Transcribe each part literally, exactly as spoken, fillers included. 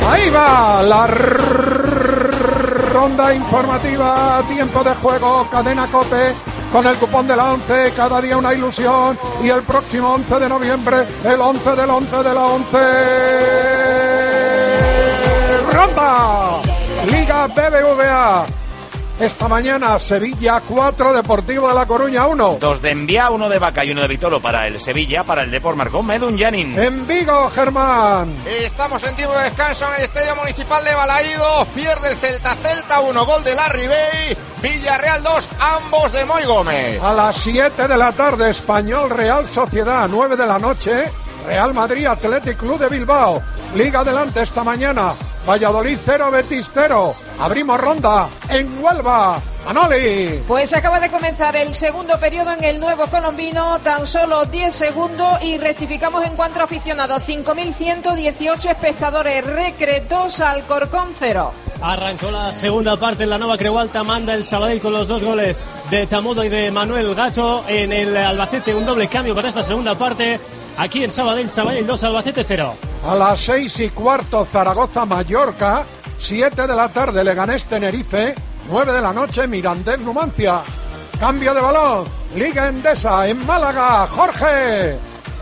Ahí va la ronda informativa, tiempo de juego, Cadena COPE, con el cupón de la once, cada día una ilusión, y el próximo once de noviembre, el once del once de la once. Ronda Liga B B V A. Esta mañana Sevilla cuatro, Deportivo de La Coruña uno. Dos de Envía, uno de Vaca y uno de Vitolo para el Sevilla, para el Depor marcó Medun Janin. En Vigo, Germán. Estamos en tiempo de descanso en el Estadio Municipal de Balaído. Pierde el Celta, Celta uno, gol de Larry Bay. Villarreal dos, ambos de Moy Gómez. A las siete de la tarde, Español Real Sociedad, nueve de la noche, Real Madrid Athletic Club de Bilbao. Liga adelante esta mañana. Valladolid cero, Betis cero. Abrimos ronda en Huelva. Manoli. Pues acaba de comenzar el segundo periodo en el Nuevo Colombino, tan solo diez segundos y rectificamos en cuanto a aficionados, cinco mil ciento dieciocho espectadores. Recre dos, Alcorcón cero. Arrancó la segunda parte en la Nova Creu Alta, manda el Sabadell con los dos goles de Tamudo y de Manuel Gato. En el Albacete un doble cambio para esta segunda parte. Aquí en Sabadell, Sabadell dos, Albacete cero. A las seis y cuarto, Zaragoza-Mallorca. Siete de la tarde, Leganés-Tenerife. Nueve de la noche, Mirandés-Numancia. Cambio de balón, Liga Endesa en Málaga. Jorge.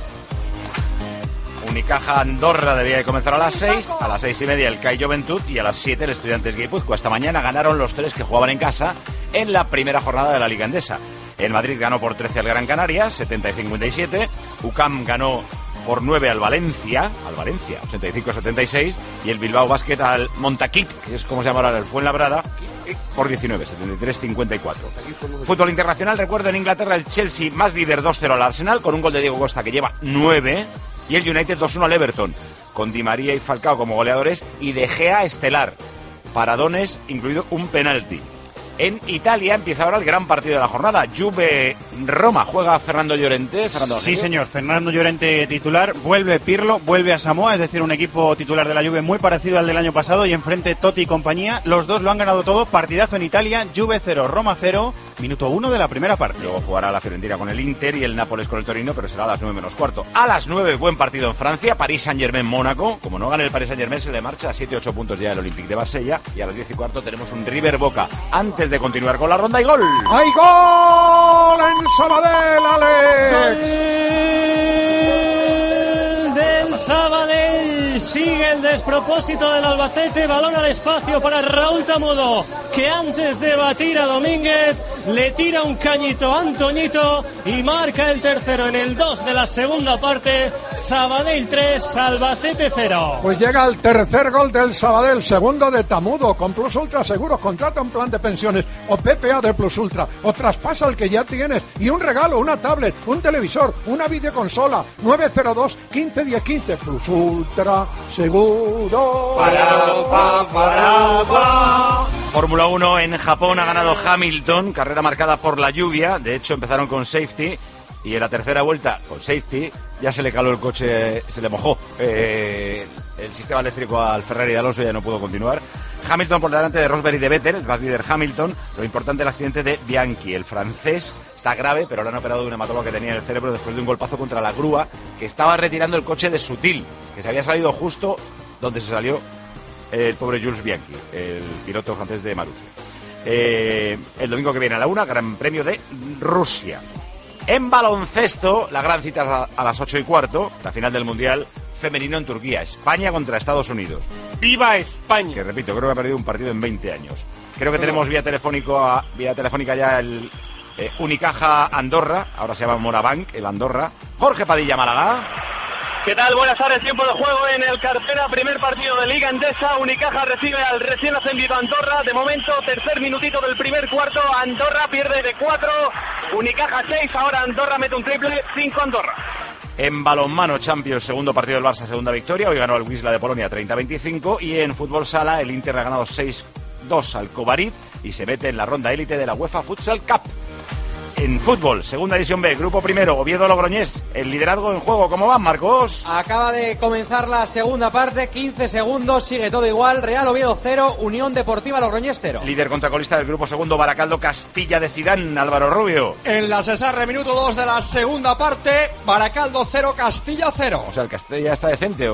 Unicaja Andorra debía de comenzar a las seis, a las seis y media el C A I Juventud y a las siete el Estudiantes Guipúzcoa. Esta mañana ganaron los tres que jugaban en casa en la primera jornada de la Liga Endesa. El Madrid ganó por trece al Gran Canaria, setenta y cincuenta y siete. U C A M ganó por nueve al Valencia, al Valencia, ochenta y cinco a setenta y seis. Y el Bilbao Basket al Montaquit, que es como se llama ahora el Fuenlabrada, por diecinueve, setenta y tres a cincuenta y cuatro. Fútbol internacional, recuerdo en Inglaterra el Chelsea más líder dos cero al Arsenal, con un gol de Diego Costa que lleva nueve. Y el United dos uno al Everton, con Di María y Falcao como goleadores y De Gea estelar. Paradones, incluido un penalti. En Italia empieza ahora el gran partido de la jornada. Juve-Roma. Juega Fernando Llorente. Fernando sí, señor. Fernando Llorente titular. Vuelve Pirlo, vuelve a Samoa, es decir, un equipo titular de la Juve muy parecido al del año pasado. Y enfrente Totti y compañía. Los dos lo han ganado todo. Partidazo en Italia. Juve cero, Roma cero. Minuto uno de la primera parte. Luego jugará la Fiorentina con el Inter y el Nápoles con el Torino, pero será a las nueve menos cuarto. A las nueve, buen partido en Francia. París Saint-Germain-Mónaco. Como no gane el París Saint-Germain, se le marcha a siete ocho puntos ya el Olympique de Marsella. Y a las diez y cuarto tenemos un River-Boca. Antes de continuar con la ronda, y gol. ¡Hay gol en Sabadell, Alex! ¡Gol del Sabadell! Sigue el despropósito del Albacete. Balón al espacio para Raúl Tamudo, que antes de batir a Domínguez le tira un cañito a Antoñito y marca el tercero en el dos de la segunda parte. Sabadell tres, Albacete cero. Pues llega el tercer gol del Sabadell, segundo de Tamudo, con Plus Ultra Seguros. Contrata un plan de pensiones o P P A de Plus Ultra, o traspasa el que ya tienes, y un regalo, una tablet, un televisor, una videoconsola. Nueve cero dos, quince diez quince. Plus Ultra Seguro. Para, pa, para, pa. Fórmula uno en Japón ha ganado Hamilton, carrera marcada por la lluvia. De hecho empezaron con safety y en la tercera vuelta con safety ya se le caló el coche, se le mojó eh, el sistema eléctrico al Ferrari de Alonso, ya no pudo continuar. Hamilton por delante de Rosberg y de Vettel, el más líder Hamilton. Lo importante el accidente de Bianchi, el francés está grave, pero le han operado de un hematólogo que tenía en el cerebro después de un golpazo contra la grúa que estaba retirando el coche de Sutil, que se había salido justo donde se salió el pobre Jules Bianchi, el piloto francés de Marussia. Eh, el domingo que viene a la una, Gran Premio de Rusia. En baloncesto, la gran cita es a, a las ocho y cuarto, la final del Mundial femenino en Turquía, España contra Estados Unidos. ¡Viva España! Que repito, creo que ha perdido un partido en veinte años. Creo que tenemos vía telefónico a, vía telefónica ya el eh, Unicaja Andorra, ahora se llama Morabank, el Andorra. Jorge Padilla, Málaga. ¿Qué tal? Buenas tardes, tiempo de juego en el Carpena, primer partido de Liga Endesa. Unicaja recibe al recién ascendido Andorra. De momento, tercer minutito del primer cuarto, Andorra pierde de cuatro, Unicaja seis, ahora Andorra mete un triple, cinco Andorra. En balonmano Champions, segundo partido del Barça, segunda victoria. Hoy ganó el Wisla de Polonia treinta a veinticinco. Y en fútbol sala, el Inter ha ganado seis dos al Kobarid y se mete en la ronda élite de la UEFA Futsal Cup. En fútbol, segunda división B, grupo primero, Oviedo-Logroñés, el liderazgo en juego. ¿Cómo van, Marcos? Acaba de comenzar la segunda parte, quince segundos, sigue todo igual. Real Oviedo cero, Unión Deportiva Logroñés cero. Líder contracolista del grupo segundo, Baracaldo Castilla de Zidane, Álvaro Rubio. En la Cesarre, minuto dos de la segunda parte, Baracaldo cero, Castilla cero. O sea, ¿el Castilla está decente o...?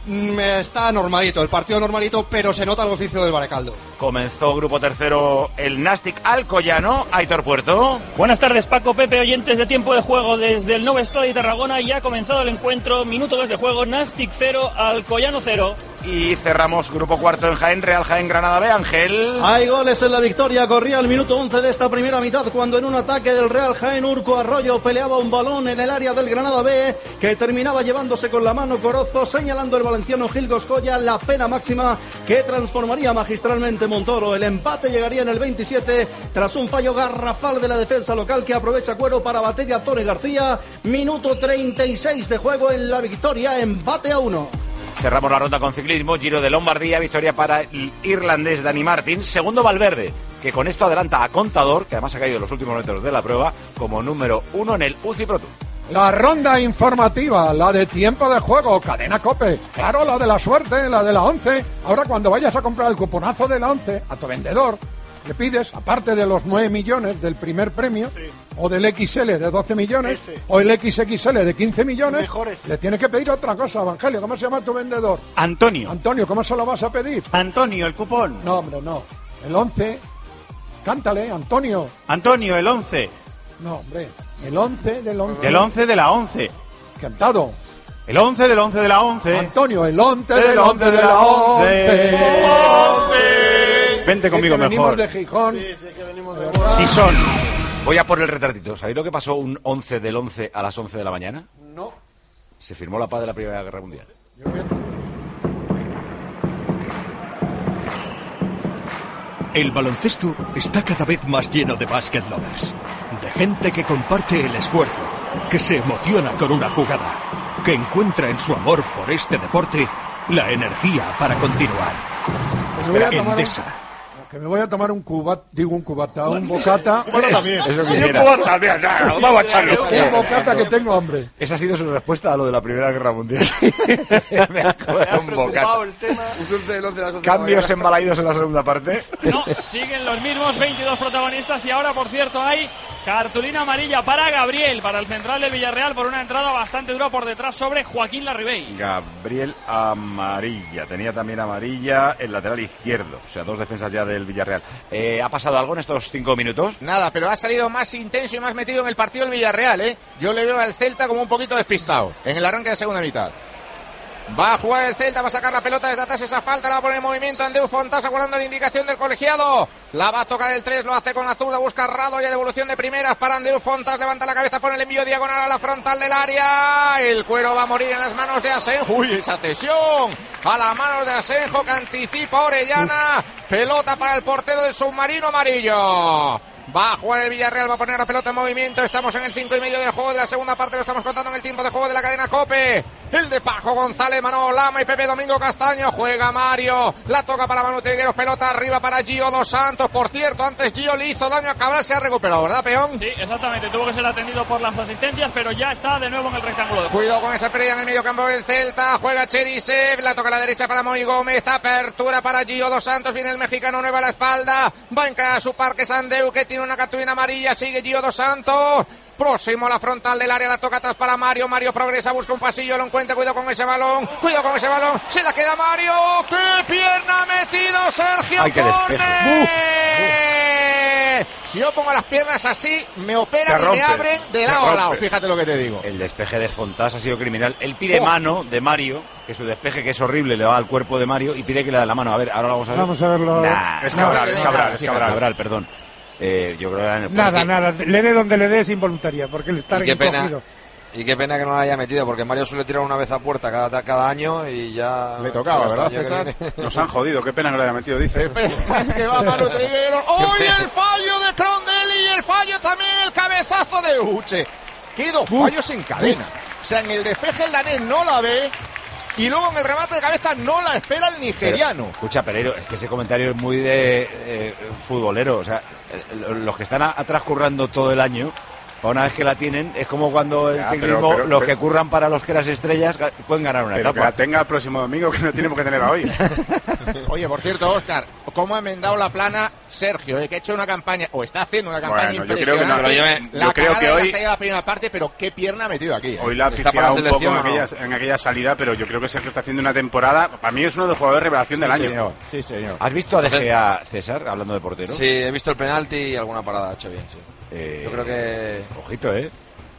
mm, está normalito, el partido normalito, pero se nota el oficio del Baracaldo. Comenzó grupo tercero el Nastic Alcoyano. Aitor Puerto. Buenas tardes, Paco, Pepe, oyentes de Tiempo de Juego desde el Nou Estadi Tarragona. Ya ha comenzado el encuentro, minuto dos de juego, Nastic cero, Alcoyano cero. Y cerramos grupo cuarto en Jaén, Real Jaén Granada B, Ángel. Hay goles en la victoria, corría el minuto once de esta primera mitad cuando en un ataque del Real Jaén Urco Arroyo peleaba un balón en el área del Granada B que terminaba llevándose con la mano Corozo, señalando el valenciano Gil Goscoya la pena máxima que transformaría magistralmente Montoro. El empate llegaría en el veintisiete tras un fallo garrafal de la defensa local que aprovecha Cuero para bater a Tony García. Minuto treinta y seis de juego en la victoria, empate a uno. Cerramos la ronda con ciclismo, Giro de Lombardía, victoria para el irlandés Dani Martin, segundo Valverde, que con esto adelanta a Contador, que además ha caído en los últimos metros de la prueba, como número uno en el U C I Pro Tour. La ronda informativa, la de tiempo de juego, Cadena COPE, claro, la de la suerte, la de la once. Ahora cuando vayas a comprar el cuponazo de la once a tu vendedor, le pides, aparte de los nueve millones del primer premio, sí, o del X L de doce millones, ese, o el X X L de quince millones, le tienes que pedir otra cosa, Evangelio. ¿Cómo se llama tu vendedor? Antonio. Antonio, ¿cómo se lo vas a pedir? Antonio, el cupón. No, hombre, no. El once. Cántale, Antonio. Antonio, el once. No, hombre. El once del once. Del once de la once. Cantado. El once del once de la once. Antonio, el once del once de la once. Vente conmigo sí, que mejor. Venimos de Gijón. Sí, sí, que venimos de Sí son. Voy a por el retratito. ¿Sabéis lo que pasó un once del once a las once de la mañana? No. Se firmó la paz de la Primera Guerra Mundial. Yo bien. El baloncesto está cada vez más lleno de basket lovers, de gente que comparte el esfuerzo, que se emociona con una jugada, que encuentra en su amor por este deporte la energía para continuar. Espera, Endesa. Que me voy a tomar un cubat, digo un cubata, un bocata. Bueno, también. Eso y un cubata también, no, vamos a echarlo. Un bocata que tengo hambre. Esa ha sido su respuesta a lo de la Primera Guerra Mundial. Me acuerdo un bocata. Cambios embalaídos en la segunda parte. No, siguen los mismos veintidós protagonistas y ahora, por cierto, hay cartulina amarilla para Gabriel, para el central del Villarreal, por una entrada bastante dura por detrás sobre Joaquín Larribey. Gabriel amarilla. Tenía también amarilla el lateral izquierdo. O sea, dos defensas ya del Villarreal. Eh, ¿Ha pasado algo en estos cinco minutos? Nada, pero ha salido más intenso y más metido en el partido el Villarreal, ¿eh? Yo le veo al Celta como un poquito despistado en el arranque de segunda mitad. Va a jugar el Celta, va a sacar la pelota desde atrás, esa falta la va a poner en movimiento Andreu Fontás, aguardando la indicación del colegiado. La va a tocar el tres, lo hace con la zurda, busca Rado, y devolución de primeras para Andreu Fontás, levanta la cabeza, pone el envío diagonal a la frontal del área. El Cuero va a morir en las manos de Asenjo. Uy, esa cesión a las manos de Asenjo que anticipa Orellana. Pelota para el portero del submarino amarillo. Va a jugar el Villarreal, va a poner la pelota en movimiento. Estamos en el cinco y medio del juego de la segunda parte. Lo estamos contando en el tiempo de juego de la cadena COPE. El de Pajo González, Manolo Lama y Pepe Domingo Castaño. Juega Mario. La toca para Manu Trigueros. Pelota arriba para Gio Dos Santos. Por cierto, antes Gio le hizo daño a Cabral. Se ha recuperado, ¿verdad, peón? Sí, exactamente. Tuvo que ser atendido por las asistencias, pero ya está de nuevo en el rectángulo. Cuidado con esa pérdida en el medio campo del Celta. Juega Cherisev. La toca a la derecha para Moy Gómez. Apertura para Gio Dos Santos. Viene el mexicano nueva a la espalda. Va a encarar a su parque Sandeu, que tiene una cartulina amarilla. Sigue Gio Dos Santos. Próximo a la frontal del área, la toca atrás para Mario. Mario progresa, busca un pasillo, lo encuentra. Cuidado con ese balón, cuidado con ese balón. Se la queda Mario. ¡Qué pierna ha metido Sergio Corne! Si yo pongo las piernas así, me operan y me abren de lado a lado. Fíjate lo que te digo. El despeje de Fontás ha sido criminal. Él pide oh. mano de Mario, que su despeje, que es horrible, le va al cuerpo de Mario, y pide que le dé la mano. A ver, ahora lo vamos a ver. Vamos a verlo. Nah, es Cabral, es Cabral, es Cabral, Cabral, perdón. Eh, yo creo que era en el nada, que... nada, le dé donde le dé es involuntaria, porque él está recogido. Y qué pena que no la haya metido, porque Mario suele tirar una vez a puerta cada, cada año y ya... Le tocaba, ¿verdad, César? Nos han jodido, qué pena que lo haya metido, dice. Que va Manu Trigueros. ¡Hoy el fallo de Crondelli! Y el fallo también, el cabezazo de Uche. Que dos fallos en cadena. O sea, en el despeje el danés no la ve, y luego en el remate de cabeza no la espera el nigeriano. Pero, escucha, Pereiro, es que ese comentario es muy de eh, futbolero. O sea, los que están a, atrás currando todo el año Una vez que la tienen, es como cuando el Ya, ciclismo, pero- pero- los pero- que curran para los que las estrellas ga- pueden ganar una Pero que etapa. la tenga el próximo domingo, que no tiene por qué tenerla hoy. Oye, por cierto, Óscar, ¿cómo ha enmendado la plana Sergio? Eh, que ha hecho una campaña, o está haciendo una campaña Bueno, yo creo que no, impresionante. yo la creo que cagada de hoy- la salida de la primera parte, pero qué pierna ha metido aquí. eh. Hoy la ha ¿Está para pifiado la un poco selección en o no? aquella, en aquella salida, pero yo creo que Sergio está haciendo una temporada. Para mí es uno de los jugadores de revelación del Sí, año. señor. Sí, señor. ¿Has visto a De Gea, César, hablando de portero? Sí, he visto el penalti y alguna parada ha hecho bien, sí. Eh, Yo creo que... Ojito, ¿eh?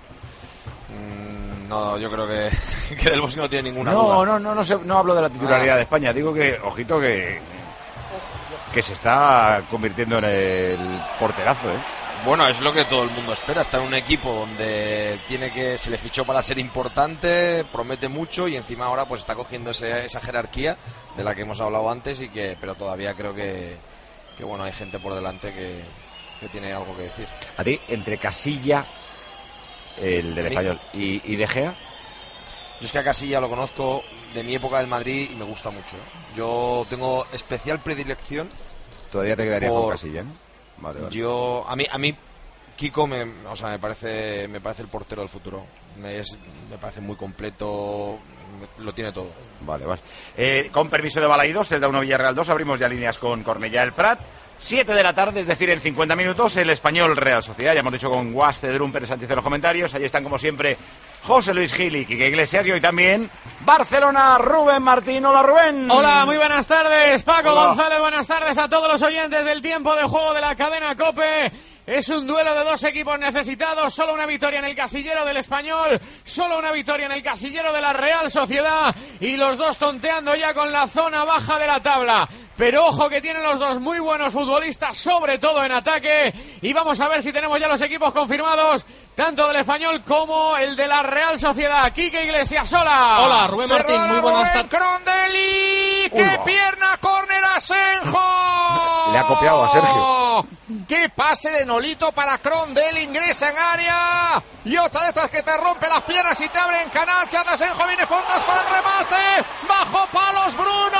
Mm, no, yo creo que, que Del Bosque no tiene ninguna No, duda. no, no, no, sé, no hablo de la titularidad Ah. de España. Digo que, ojito, que, que se está convirtiendo en el porterazo, ¿eh? Bueno, es lo que todo el mundo espera, está en un equipo donde tiene que se le fichó para ser importante, promete mucho y encima ahora pues está cogiendo ese, esa jerarquía de la que hemos hablado antes y que pero todavía creo que, que bueno, hay gente por delante que, que tiene algo que decir. A ti, entre Casilla, el del ¿A mí? Español, y, y De Gea, Yo es que a Casilla lo conozco de mi época del Madrid y me gusta mucho. ¿eh? Yo tengo especial predilección. todavía te quedaría por- con Casilla, ¿no? Vale, vale. Yo a mí a mí Kiko me, o sea, me parece me parece el portero del futuro. Me, es, me parece muy completo, me- lo tiene todo. Vale, vale. Eh, con permiso de Balaídos, Celta uno Villarreal dos, abrimos ya líneas con Cornellá del Prat. siete de la tarde, es decir, en cincuenta minutos, el Español Real Sociedad. Ya hemos dicho con Guaste, Drum, Pérez Sánchez en los comentarios. Allí están, como siempre, José Luis Gil y Quique Iglesias. Y hoy también Barcelona, Rubén Martín. Hola, Rubén. Hola, muy buenas tardes, Paco Hola. González, buenas tardes a todos los oyentes del tiempo de juego de la cadena COPE. Es un duelo de dos equipos necesitados, solo una victoria en el casillero del Español, solo una victoria en el casillero de la Real Sociedad y los dos tonteando ya con la zona baja de la tabla. Pero ojo que tienen los dos muy buenos futbolistas, sobre todo en ataque, y vamos a ver si tenemos ya los equipos confirmados, tanto del Español como el de la Real Sociedad. Quique Iglesias, hola. Hola, Rubén Martín, Perdona, muy buenas Rubén tardes. Crondelli, qué Uy, va. pierna, córner a Senjo. Le ha copiado a Sergio. Qué pase de Nolito para Crondelli, ingresa en área. Y otra de estas que te rompe las piernas y te abre en canal. Que anda Senjo, viene Fontas para el remate. Bajo palos,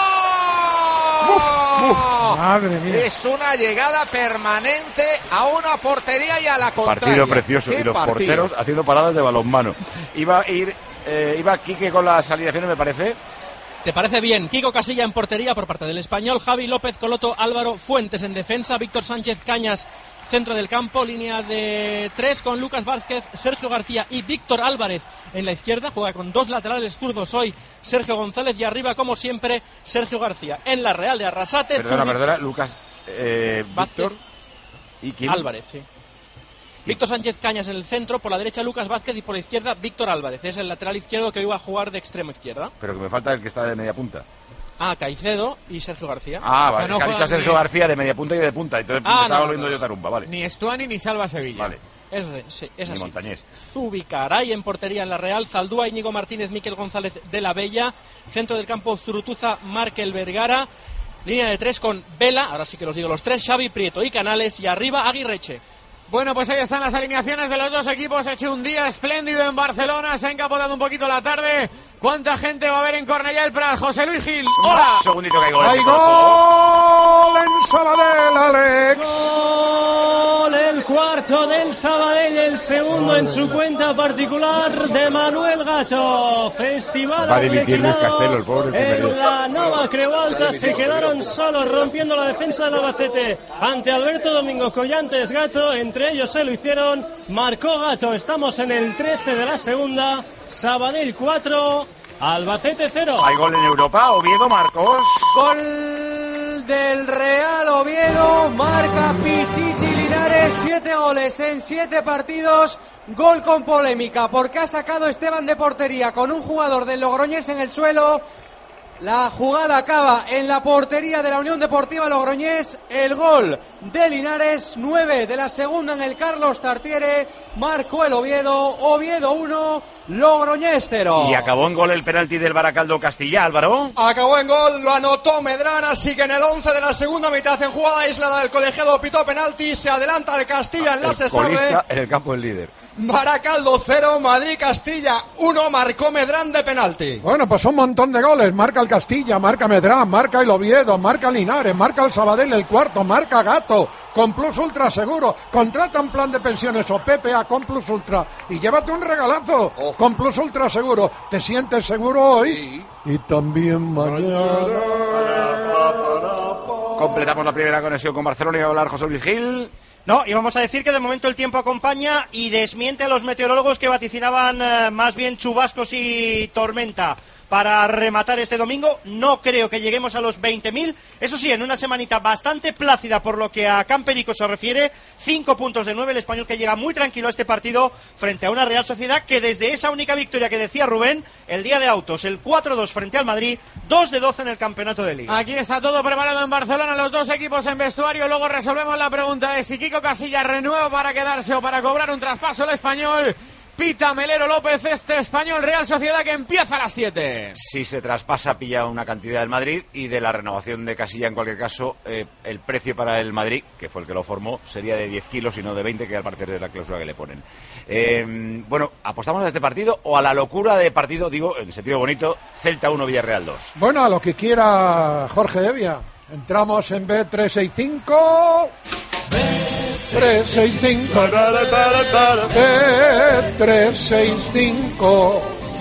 Bruno. Madre mía. Es una llegada permanente a una portería y a la contraria. Partido precioso. Qué Y los partido. porteros haciendo paradas de balonmano. Iba a ir, eh, iba Quique con las alineaciones, me parece. ¿Te parece bien? Kiko Casilla en portería por parte del Español, Javi López, Coloto, Álvaro Fuentes en defensa, Víctor Sánchez Cañas centro del campo, línea de tres con Lucas Vázquez, Sergio García y Víctor Álvarez en la izquierda, juega con dos laterales zurdos hoy Sergio González y arriba como siempre Sergio García. En la Real de Arrasate, Perdona, Zubik- perdona, Lucas, eh, Vázquez, Víctor y quién? Álvarez, sí. Víctor Sánchez Cañas en el centro, por la derecha Lucas Vázquez y por la izquierda Víctor Álvarez. Es el lateral izquierdo que hoy va a jugar de extremo izquierda. Pero que me falta el que está de media punta. Ah, Caicedo y Sergio García. Ah, vale, no que ha dicho juegan a Sergio ni- García de media punta y de punta. Entonces Ah, me estaba no, volviendo no, yo tarumba, vale. Ni Estuani ni Salva Sevilla. Vale, Es, de- sí, es ni así. Montañés. Zubicaray en portería en la Real, Zaldúa, Íñigo Martínez, Miquel González de la Bella, centro del campo Zurutuza, Markel Vergara, línea de tres con Vela, ahora sí que los digo los tres, Xavi Prieto y Canales, y arriba Aguirreche. Bueno, pues ahí están las alineaciones de los dos equipos. Ha hecho un día espléndido en Barcelona. Se ha encapotado un poquito la tarde. ¿Cuánta gente va a haber en Cornellá del Prat? José Luis Gil. ¡Hola! Un segundito que hay gol. ¡Hay gol en Sabadell, Alex! Gol, el cuarto del Sabadell, el segundo en su cuenta particular de Manuel Gacho. Festival Va a dimitir Luis arlequinado Castelo, el pobre, el primer en día. la Nova Creu Alta. Se quedaron solos rompiendo la defensa del Albacete ante Alberto Domingo Collantes Gato. Entre ellos se lo hicieron. Marcó Gato. Estamos en el trece de la segunda. Sabadell cuatro, Albacete cero. Hay gol en Europa. Oviedo, Marcos. Gol del Real Oviedo, marca Pichichi Linares, siete goles en siete partidos, gol con polémica porque ha sacado Esteban de portería con un jugador del Logroñés en el suelo. La jugada acaba en la portería de la Unión Deportiva Logroñés. El gol de Linares, nueve de la segunda en el Carlos Tartiere. Marcó el Oviedo, Oviedo uno, Logroñés cero. Y acabó en gol el penalti del Baracaldo Castilla, Álvaro. Acabó en gol, lo anotó Medrana, así que en el once de la segunda mitad, en jugada aislada del colegiado pitó penalti, se adelanta el Castilla en la El Sesave. colista en el campo del líder. Baracaldo cero, Madrid-Castilla uno, marcó Medrán de penalti. Bueno, pues un montón de goles. Marca el Castilla, marca Medrán, marca el Oviedo, marca Linares, marca el Sabadell el cuarto, marca Gato, con Plus Ultra seguro. Contrata un plan de pensiones o P P A con Plus Ultra y llévate un regalazo oh. con Plus Ultra seguro. ¿Te sientes seguro hoy? Sí. Y también mañana. Completamos la primera conexión con Barcelona y va a hablar José Luis Gil. No, y vamos a decir que de momento el tiempo acompaña y desmiente a los meteorólogos que vaticinaban eh, más bien chubascos y tormenta para rematar este domingo. No creo que lleguemos a los veinte mil. Eso sí, en una semanita bastante plácida por lo que a Camperico se refiere. Cinco puntos de nueve, el Español que llega muy tranquilo a este partido frente a una Real Sociedad que desde esa única victoria que decía Rubén, el día de autos, el cuatro dos frente al Madrid, dos de doce en el campeonato de Liga. Aquí está todo preparado en Barcelona, los dos equipos en vestuario. Luego resolvemos la pregunta de si Kiko Casillas renueva para quedarse o para cobrar un traspaso el Español. Pita Melero López, este Español Real Sociedad que empieza a las siete. Si se traspasa, pilla una cantidad del Madrid, y de la renovación de Casilla, en cualquier caso, eh, el precio para el Madrid, que fue el que lo formó, sería de diez kilos y no de veinte, que al parecer es la cláusula que le ponen. Eh, bueno, ¿apostamos a este partido o a la locura de partido, digo, en sentido bonito, Celta uno, Villarreal dos? Bueno, a lo que quiera Jorge Evia. Entramos en B trescientos sesenta y cinco. trescientos sesenta y cinco. B trescientos sesenta y cinco.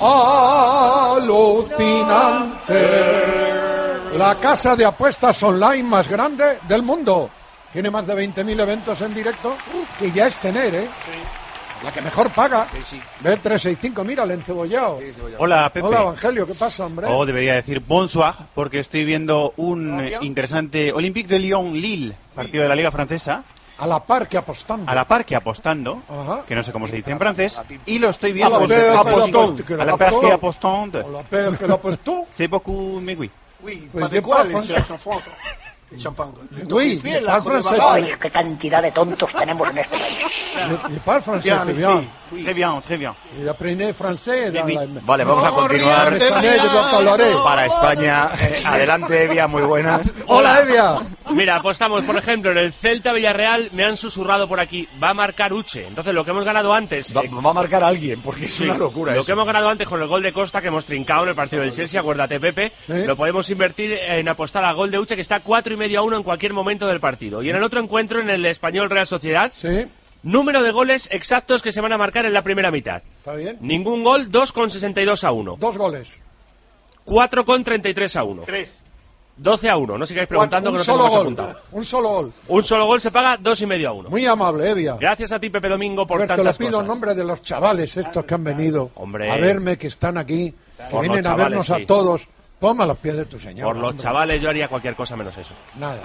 Alucinante. La casa de apuestas online más grande del mundo. Tiene más de veinte mil eventos en directo, que ya es tener, ¿eh? Sí. La que mejor paga. Sí, sí. B trescientos sesenta y cinco, mira el encebollado. Sí, Hola, Pepe. Hola, Evangelio, ¿qué pasa, hombre? O oh, debería decir bonsoir, porque estoy viendo un eh, interesante Olympique de Lyon-Lille, partido de la Liga Francesa. A la par que apostando. A la par que apostando, Ajá. que no sé cómo se dice en francés, y lo estoy viendo. A la par que apostando. A la par que apostando. C'est beaucoup, mais oui. Oui, pas de quoi, les champán. Oui, francés. Oye, qué cantidad de tontos tenemos en este país. Il parle français, très bien. Très bien, très bien. Il apprenait français. Vale, vamos a continuar para España. Eh, adelante, Evia, muy buenas. Hola, Evia. Mira, apostamos, por ejemplo, en el Celta Villarreal, me han susurrado por aquí, va a marcar Uche. Entonces, lo que hemos ganado antes... Va, eh, va a marcar a alguien, porque es sí, una locura Lo eso. que hemos ganado antes con el gol de Costa, que hemos trincado en el partido del Chelsea, acuérdate, Pepe, ¿Sí? lo podemos invertir en apostar al gol de Uche, que está cuatro y medio a uno en cualquier momento del partido. Y en el otro encuentro, en el Español Real Sociedad... Sí. Número de goles exactos que se van a marcar en la primera mitad. ¿Está bien? Ningún gol, dos con sesenta y dos a uno. Dos goles. cuatro con treinta y tres a uno. Tres. doce a uno. No sigáis preguntando un que no solo tengo más gol. apuntado. Un solo gol. Un solo gol se paga dos y medio a uno. Muy amable, Evia. Gracias a ti, Pepe Domingo, por Roberto, tantas le pido cosas. en nombre de los chavales estos que han venido Hombre. a verme, que están aquí, que Por vienen chavales, a vernos sí. a todos. Ponme a los pies de tu señor. Por los hombre. chavales yo haría cualquier cosa menos eso. Nada.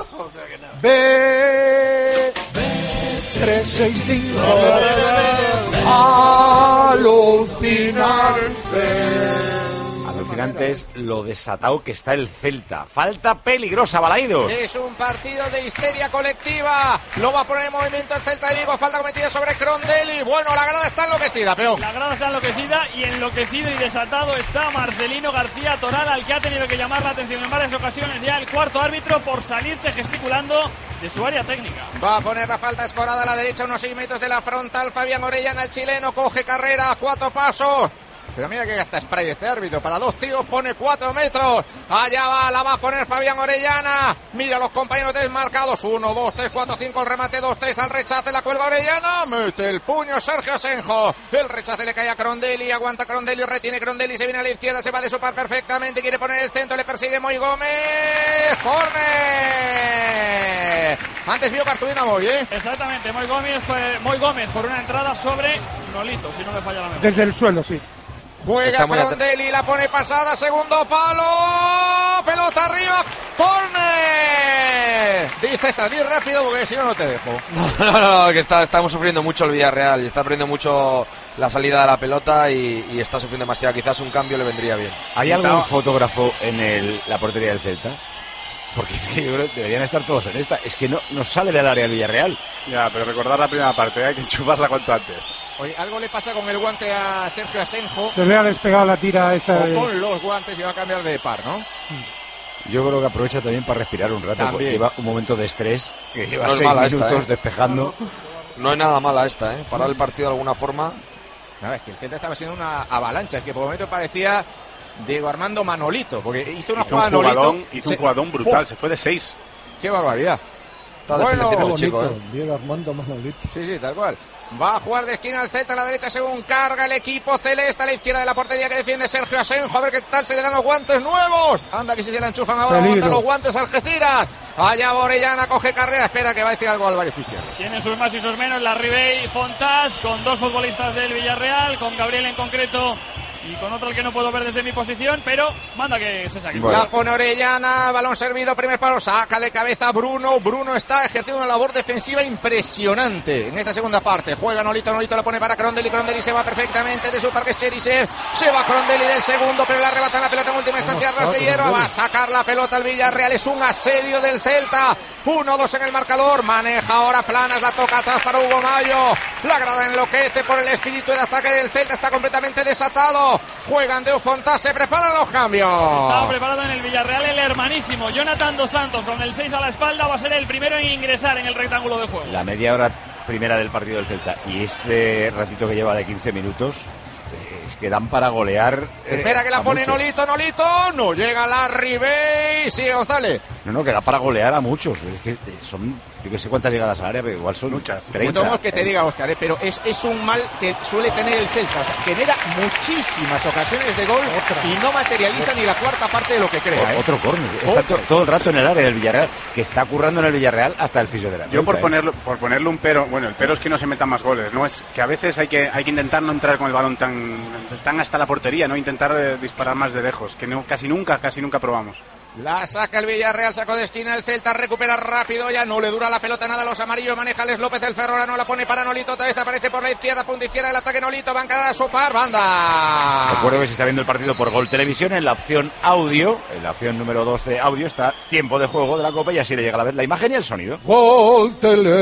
B trescientos sesenta y cinco. Alucinante. Alucinante es lo desatado que está el Celta. Falta peligrosa, Balaídos. Es un partido de histeria colectiva. Lo va a poner en movimiento el Celta de Vigo. Falta cometida sobre Crondelli. Bueno, la grada está enloquecida, peón. La grada está enloquecida y enloquecido y desatado está Marcelino García Toral, al que ha tenido que llamar la atención en varias ocasiones ya el cuarto árbitro por salirse gesticulando de su área técnica. Va a poner la falta escorada a la derecha, unos seis metros de la frontal. Fabián Orellana, el chileno, coge carrera, cuatro pasos. Pero mira que gasta spray este árbitro. Para dos tiros pone cuatro metros. Allá va, la va a poner Fabián Orellana. Mira los compañeros desmarcados. Uno, dos, tres, cuatro, cinco. El remate, dos, tres. Al rechace la cuelga Orellana. Mete el puño Sergio Asenjo. El rechace le cae a Crondelli. Aguanta Crondelli, retiene Crondelli. Se viene a la izquierda, se va de su par perfectamente. Quiere poner el centro, le persigue Moy Gómez. ¡Corner! Antes vio Cartulina Moy, ¿eh? Exactamente, Moy Gómez, Moy Gómez por una entrada sobre Nolito, si no me falla la memoria. Desde el suelo, sí. Juega Crondelli, la pone pasada, segundo palo, pelota arriba, ¡córner! Dice salir rápido porque si no no te dejo. No, no, no, que está, estamos sufriendo mucho el Villarreal y está perdiendo mucho la salida de la pelota y, y está sufriendo demasiado. Quizás un cambio le vendría bien. ¿Hay algún fotógrafo en el, la portería del Celta? Porque es que yo creo que deberían estar todos en esta. Es que no, no sale del área del Villarreal. Ya, pero recordar la primera parte, hay que enchufarla cuanto antes. Oye, algo le pasa con el guante a Sergio Asenjo. Se le ha despegado la tira esa. O de... con los guantes y va a cambiar de par, ¿no? Yo creo que aprovecha también para respirar un rato. También. Porque lleva un momento de estrés. Que lleva No es seis mala minutos esta, ¿eh? despejando. No es nada mala esta, ¿eh? Parar el partido de alguna forma. No, es que el Celta estaba siendo una avalancha, es que por un momento parecía Diego Armando Manolito, porque hizo una hizo jugada un jugadón, Nolito, hizo se... un jugadón brutal, ¡Oh! Se fue de seis. ¡Qué barbaridad! Está de Bueno, selección ese chico, bonito, ¿eh? Diego Armando Manolito. Sí, sí, tal cual. Va a jugar de esquina al Celta a la derecha según carga el equipo celeste a la izquierda de la portería que defiende Sergio Asenjo. A ver qué tal se le dan los guantes nuevos. Anda que si se le enchufan ahora, montan los guantes Algeciras. Allá Orellana coge carrera, espera que va a decir algo Álvarez Izquierdo. Tiene sus más y sus menos la Ribey Fontás con dos futbolistas del Villarreal, con Gabriel en concreto y con otro al que no puedo ver desde mi posición, pero manda que se saque. Bueno. La pone Orellana, balón servido, primer palo, saca de cabeza Bruno. Bruno está ejerciendo una labor defensiva impresionante en esta segunda parte. Juega Nolito, Nolito la pone para Crondelli, Crondelli se va perfectamente de su parque Cherisev, se va Crondelli del segundo, pero le arrebatan la pelota en última instancia Ras de Hierba, va a sacar la pelota al Villarreal, es un asedio del Celta. uno dos en el marcador, maneja ahora Planas, la toca atrás para Hugo Mayo, la grada enloquece por el espíritu del ataque del Celta, está completamente desatado. Juegan de Fontás, se preparan los cambios. Estaba preparado en el Villarreal el hermanísimo Jonathan Dos Santos con el seis a la espalda, va a ser el primero en ingresar en el rectángulo de juego. La media hora primera del partido del Celta y este ratito que lleva de quince minutos es que dan para golear. Eh, Espera que la pone muchos. Nolito, Nolito, no llega la Ribey, sigue González. No, no, que da para golear a muchos. Es que son, yo que sé cuántas llegadas al área, pero igual son muchas. No que te diga, Óscar, eh, pero es, es un mal que suele tener el Celta. O sea, genera muchísimas ocasiones de gol Otra. y no materializa ni la cuarta parte de lo que crea. O, ¿eh? Otro córner. Está to, todo el rato en el área del Villarreal, que está currando en el Villarreal hasta el fisioterapeuta. Yo por ¿eh? ponerlo, por ponerle un pero, bueno, el pero es que no se metan más goles. No es que a veces hay que, hay que intentar no entrar con el balón tan, tan hasta la portería, no intentar eh, disparar más de lejos, que no, casi nunca, casi nunca probamos. La saca el Villarreal, sacó de esquina el Celta, recupera rápido, ya no le dura la pelota nada a los amarillos, maneja Les López el Ferrolano, la pone para Nolito, otra vez aparece por la izquierda, punta izquierda del ataque Nolito, va a encarar a su par, banda. Recuerdo que se está viendo el partido por Gol Televisión, en la opción audio, en la opción número dos de audio está tiempo de juego de la Copa y así le llega a la vez la imagen y el sonido. Gol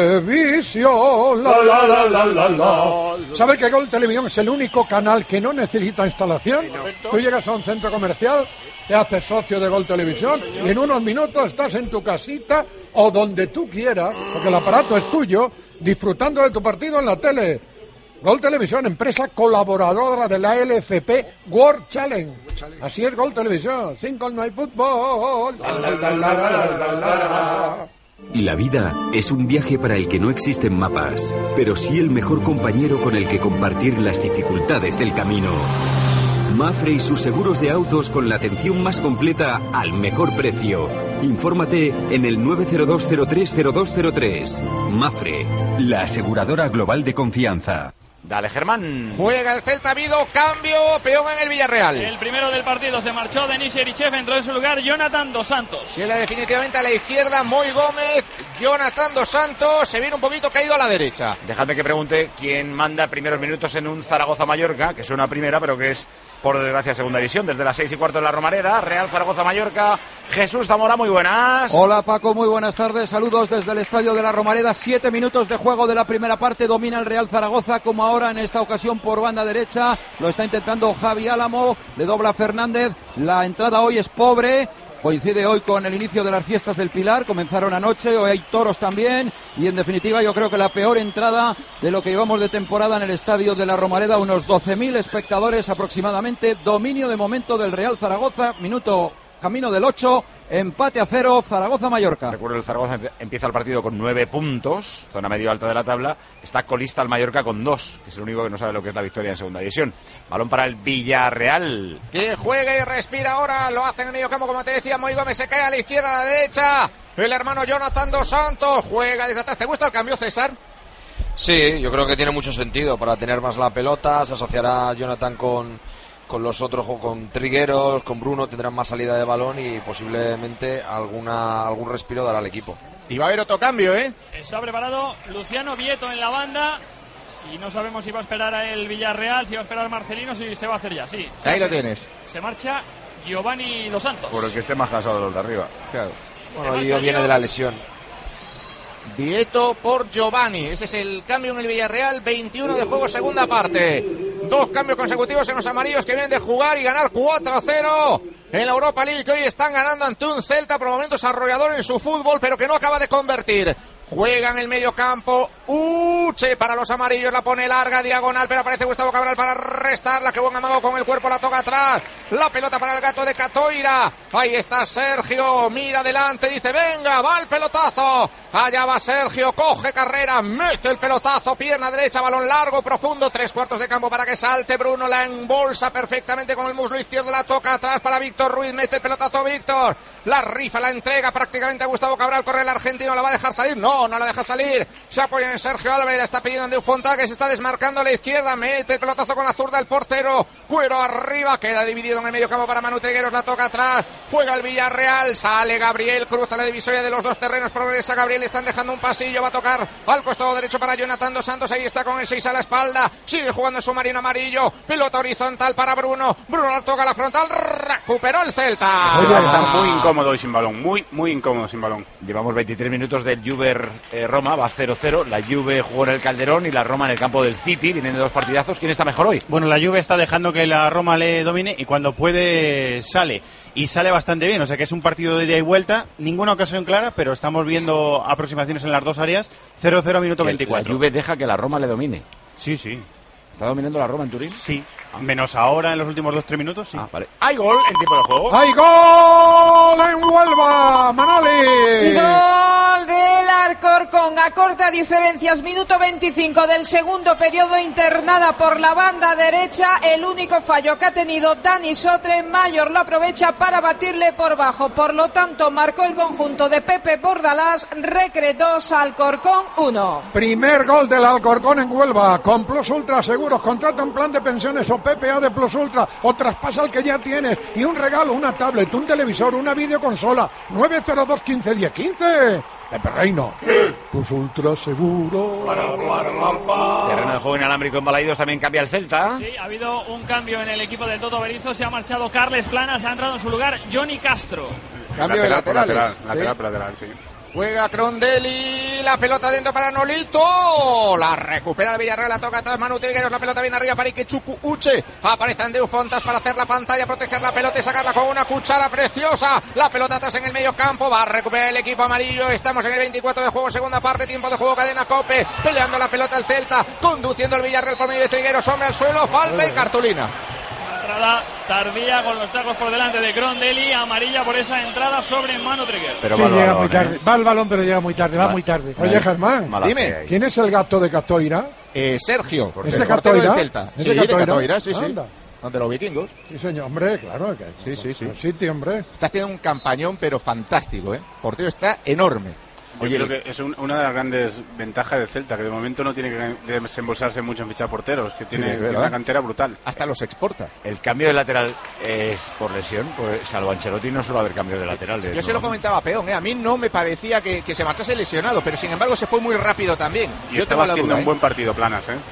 Televisión, la la la la la la. ¿Sabe que Gol Televisión es el único canal que no necesita instalación? Tú llegas a un centro comercial, te haces socio de Gol Televisión y en unos minutos estás en tu casita o donde tú quieras, porque el aparato es tuyo, disfrutando de tu partido en la tele. Gol Televisión, empresa colaboradora de la L F P World Challenge. Así es Gol Televisión, sin gol no hay fútbol. La, la, la, la, la, la, la, la. La vida es un viaje para el que no existen mapas, pero sí el mejor compañero con el que compartir las dificultades del camino. Mafre y sus seguros de autos con la atención más completa al mejor precio. Infórmate en el nueve cero dos cero tres cero dos cero tres. Mafre, la aseguradora global de confianza. Dale, Germán. Juega el Celta, ha habido cambio, peón en el Villarreal. El primero del partido se marchó Denis Erichev, entró en su lugar Jonathan Dos Santos. Queda definitivamente a la izquierda Moy Gómez, Jonathan Dos Santos, se viene un poquito caído a la derecha. Dejadme que pregunte quién manda primeros minutos en un Zaragoza-Mallorca, que suena primera, pero que es, por desgracia, segunda división, desde las seis y cuarto en la Romareda, Real Zaragoza-Mallorca. Jesús Zamora, muy buenas. Hola Paco, muy buenas tardes, saludos desde el estadio de la Romareda. Siete minutos de juego de la primera parte, domina el Real Zaragoza, como ahora en esta ocasión por banda derecha, lo está intentando Javi Álamo, le dobla Fernández, la entrada hoy es pobre, coincide hoy con el inicio de las fiestas del Pilar, comenzaron anoche, hoy hay toros también, y en definitiva yo creo que la peor entrada de lo que llevamos de temporada en el estadio de la Romareda, unos doce mil espectadores aproximadamente, dominio de momento del Real Zaragoza, minuto camino del ocho, empate a cero, Zaragoza-Mallorca. Recuerdo, el Zaragoza empieza el partido con nueve puntos, zona medio alta de la tabla, está colista el Mallorca con dos, que es el único que no sabe lo que es la victoria en segunda división. Balón para el Villarreal. Que juegue y respira ahora, lo hacen en medio campo, como te decía, Moy Gómez se cae a la izquierda, a la derecha, el hermano Jonathan Dos Santos juega desde atrás. ¿Te gusta el cambio, César? Sí, yo creo que tiene mucho sentido para tener más la pelota, se asociará Jonathan con... con los otros, con Trigueros, con Bruno, tendrán más salida de balón y posiblemente alguna algún respiro dará al equipo. Y va a haber otro cambio, ¿eh? Se ha preparado Luciano Vieto en la banda y no sabemos si va a esperar a el Villarreal, si va a esperar Marcelino, si se va a hacer ya. Sí. Ahí lo tienes. Se marcha Giovanni Dos Santos. Por el que esté más cansado de los de arriba. Claro. Bueno, Guido viene de la lesión. Vieto por Giovanni, ese es el cambio en el Villarreal, veintiuno de juego, segunda parte. Dos cambios consecutivos en los amarillos que vienen de jugar y ganar cuatro a cero en la Europa League, que hoy están ganando ante un Celta por momentos arrollador en su fútbol, pero que no acaba de convertir. Juega en el medio campo. Uche para los amarillos. La pone larga, diagonal, pero aparece Gustavo Cabral para restarla. Que buen amago con el cuerpo. La toca atrás. La pelota para el gato de Catoira. Ahí está Sergio. Mira adelante. Dice, venga, va el pelotazo. Allá va Sergio. Coge carrera. Mete el pelotazo. Pierna derecha. Balón largo, profundo. Tres cuartos de campo para que salte Bruno. La embolsa perfectamente con el muslo izquierdo. La toca atrás para Víctor Ruiz. Mete el pelotazo Víctor. La rifa, la entrega prácticamente a Gustavo Cabral. Corre el argentino. ¿La va a dejar salir? No, no la deja salir. Se apoya en Sergio Álvarez. Está pidiendo Andreu Fontá, que se está desmarcando a la izquierda. Mete el pelotazo con la zurda el portero. Cuero arriba. Queda dividido en el medio campo para Manu Trigueros. La toca atrás. Juega el Villarreal. Sale Gabriel. Cruza la divisoria de los dos terrenos. Progresa Gabriel. Están dejando un pasillo. Va a tocar al costado derecho para Jonathan Dos Santos. Ahí está con el seis a la espalda. Sigue jugando su marino amarillo. Pelota horizontal para Bruno. Bruno la toca a la frontal. Recuperó el Celta. Oye, está muy incómodo y sin balón. Muy, muy incómodo sin balón. Llevamos veintitrés minutos del Juve eh, Roma. Va cero cero. La Juve jugó en el Calderón y la Roma en el campo del City. Vienen de dos partidazos. ¿Quién está mejor hoy? Bueno, la Juve está dejando que la Roma le domine y cuando puede sale. Y sale bastante bien, o sea que es un partido de ida y vuelta, ninguna ocasión clara, pero estamos viendo aproximaciones en las dos áreas. Cero cero minuto veinticuatro. La Juve deja que la Roma le domine. Sí, sí. ¿Está dominando la Roma en Turín? Sí. Menos ahora en los últimos dos tres minutos, sí. Ah, vale. ¿Hay gol en tiempo de juego? ¡Hay gol en Huelva! ¡Manoli! Gol del Alcorcón a corta diferencias, minuto veinticinco del segundo periodo, internada por la banda derecha. El único fallo que ha tenido Dani Sotre, Mayor lo aprovecha para batirle por bajo. Por lo tanto, marcó el conjunto de Pepe Bordalás. Recre dos, Alcorcón uno. Primer gol del Alcorcón en Huelva. Con Plus Ultra Seguros, contrata un plan de pensiones o P P A de Plus Ultra o traspasa el que ya tienes y un regalo, una tablet, un televisor, una videoconsola. Nueve cero dos quince diez quince. Pepe Reino. Plus Ultra Seguro. Terreno de juego inalámbrico en Balaidos, también cambia el Celta. Sí, ha habido un cambio en el equipo del Toto Berizzo. Se ha marchado Carles Planas, ha entrado en su lugar Johnny Castro. Cambio de laterales. Lateral, lateral, ¿sí? lateral, sí. Juega Crondelli, la pelota dentro para Nolito, la recupera el Villarreal, la toca atrás Manu Trigueros, la pelota viene arriba para Ikechuku Uche, aparece Andreu Fontas para hacer la pantalla, proteger la pelota y sacarla con una cuchara preciosa, la pelota atrás en el medio campo, va a recuperar el equipo amarillo, estamos en el veinticuatro de juego, segunda parte, tiempo de juego, cadena Cope, peleando la pelota el Celta, conduciendo el Villarreal por medio de Trigueros, hombre al suelo, falta y cartulina. Entrada tardía con los tacos por delante de Crondelli, amarilla por esa entrada sobre Manu Trigueros. Pero sí, llega balón, muy tarde. ¿eh? Va el balón, pero llega muy tarde, va, va muy tarde. Oye, Germán, dime, ¿quién es el gato de Catoira? Eh, Sergio, ¿es de Catoira? Celta. ¿Es sí, de Catoira? de Catoira, sí, Anda. sí. Ante los vikingos. Sí, señor, hombre, claro. Que sí, sí, sí. Sitio, hombre. Está haciendo un campañón, pero fantástico, ¿eh? El portero está enorme. Yo Oye, creo que es un, una de las grandes ventajas del Celta, que de momento no tiene que desembolsarse mucho en fichar porteros, que tiene, sí, tiene una cantera brutal. Hasta los exporta. El cambio de lateral es por lesión, pues salvo Ancelotti no suele haber cambio de lateral. De Yo se lo comentaba a Peón, ¿eh? A mí no me parecía que, que se marchase lesionado, pero sin embargo se fue muy rápido también. Y Yo estaba tengo haciendo duda, un ¿eh? buen partido Planas, ¿eh?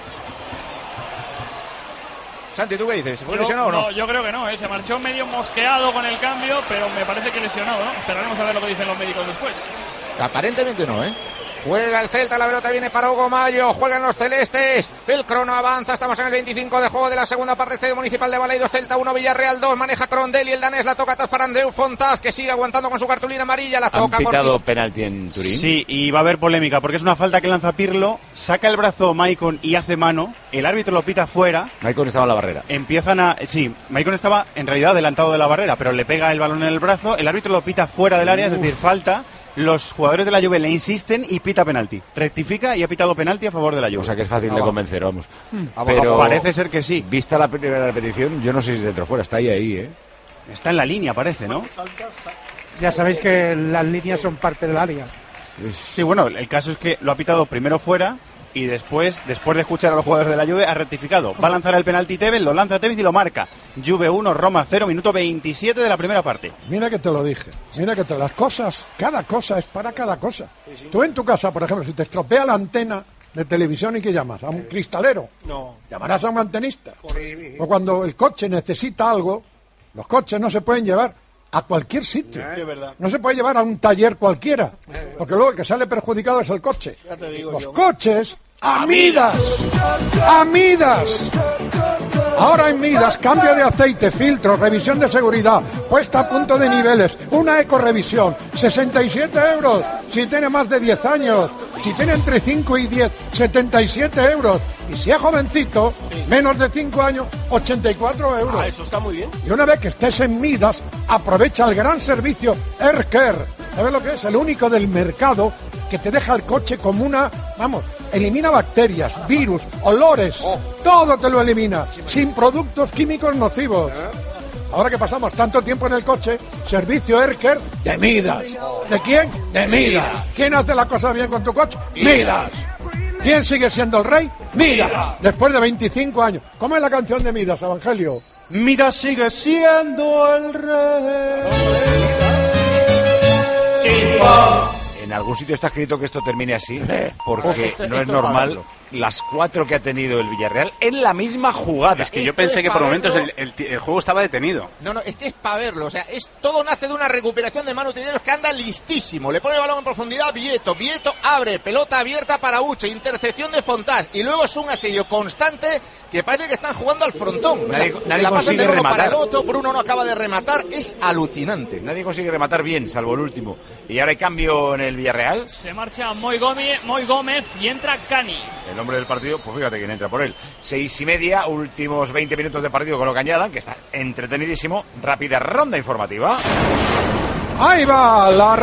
Santi, ¿tú qué dices? ¿Se fue yo, lesionado o no? No, yo creo que no, ¿eh? Se marchó medio mosqueado con el cambio, pero me parece que lesionado, ¿no? Esperaremos a ver lo que dicen los médicos después. Aparentemente no, ¿eh? Juega el Celta, la pelota viene para Hugo Mayo, juegan los celestes, el crono avanza, estamos en el veinticinco de juego de la segunda parte, Estadio Municipal de Balaidos, Celta uno, Villarreal dos, maneja Crondelli, el danés la toca atrás para Andreu Fontas, que sigue aguantando con su cartulina amarilla, la toca. ¿Han pitado por... penalti en Turín? Sí, y va a haber polémica, porque es una falta que lanza Pirlo, saca el brazo Maicon y hace mano, el árbitro lo pita fuera. Maicon estaba en la barrera. Empiezan a... Sí, Maicon estaba en realidad adelantado de la barrera, pero le pega el balón en el brazo, el árbitro lo pita fuera del área, Uf. es decir, falta. Los jugadores de la Juve le insisten y pita penalti. Rectifica y ha pitado penalti a favor de la Juve. O sea que es fácil ah, de convencer, vamos. Hmm. Pero parece ser que sí. Vista la primera repetición, yo no sé si dentro o fuera, está ahí, ahí, ¿eh? Está en la línea, parece, ¿no? Ya sabéis que las líneas son parte del área. Sí, bueno, el caso es que lo ha pitado primero fuera y después, después de escuchar a los jugadores de la Juve, ha rectificado. Va a lanzar el penalti Tevez, lo lanza Tevez y lo marca. Juve uno, Roma cero, minuto veintisiete de la primera parte. Mira que te lo dije, mira que te las cosas, cada cosa es para cada cosa. Sí, sí. Tú en tu casa, por ejemplo, si te estropea la antena de televisión, ¿y qué llamas? ¿A un cristalero? No. Llamarás a un antenista. O cuando el coche necesita algo, los coches no se pueden llevar a cualquier sitio. Sí, es verdad. No se puede llevar a un taller cualquiera, porque luego el que sale perjudicado es el coche. Ya te digo los yo. coches, amidas, amidas. Ahora en Midas, cambio de aceite, filtros, revisión de seguridad, puesta a punto de niveles, una ecorrevisión, sesenta y siete euros. Si tiene más de diez años, si tiene entre cinco y diez, setenta y siete euros. Y si es jovencito, sí. menos de cinco años, ochenta y cuatro euros. Ah, eso está muy bien. Y una vez que estés en Midas, aprovecha el gran servicio AirCare. ¿Sabes lo que es? El único del mercado que te deja el coche como una, vamos, elimina bacterias, virus, olores, oh. todo te lo elimina, sin productos químicos nocivos. Ahora que pasamos tanto tiempo en el coche, servicio AirCare de Midas. ¿De quién? De Midas. ¿Quién hace la cosa bien con tu coche? Midas. ¿Quién sigue siendo el rey? Midas. Después de veinticinco años. ¿Cómo es la canción de Midas, Evangelio? Midas sigue siendo el rey. En algún sitio está escrito que esto termine así, porque no es normal las cuatro que ha tenido el Villarreal en la misma jugada. Es que yo pensé que por momentos el, el, el juego estaba detenido. No, no, es que es para verlo. O sea, es todo nace de una recuperación de Manu Tineros que anda listísimo. Le pone el balón en profundidad a Vieto. Vieto abre, pelota abierta para Uche, intercepción de Fontás. Y luego es un asedio constante que parece que están jugando al frontón. O sea, nadie nadie la consigue rematar. Para el otro, Bruno no acaba de rematar. Es alucinante. Nadie consigue rematar bien, salvo el último. Y ahora hay cambio en el Villarreal. Se marcha Moy Gómez, Moy Gómez y entra Cani. El hombre del partido, pues fíjate quién entra por él. Seis y media, últimos veinte minutos de partido con lo que añadan, que está entretenidísimo. Rápida ronda informativa. Ahí va la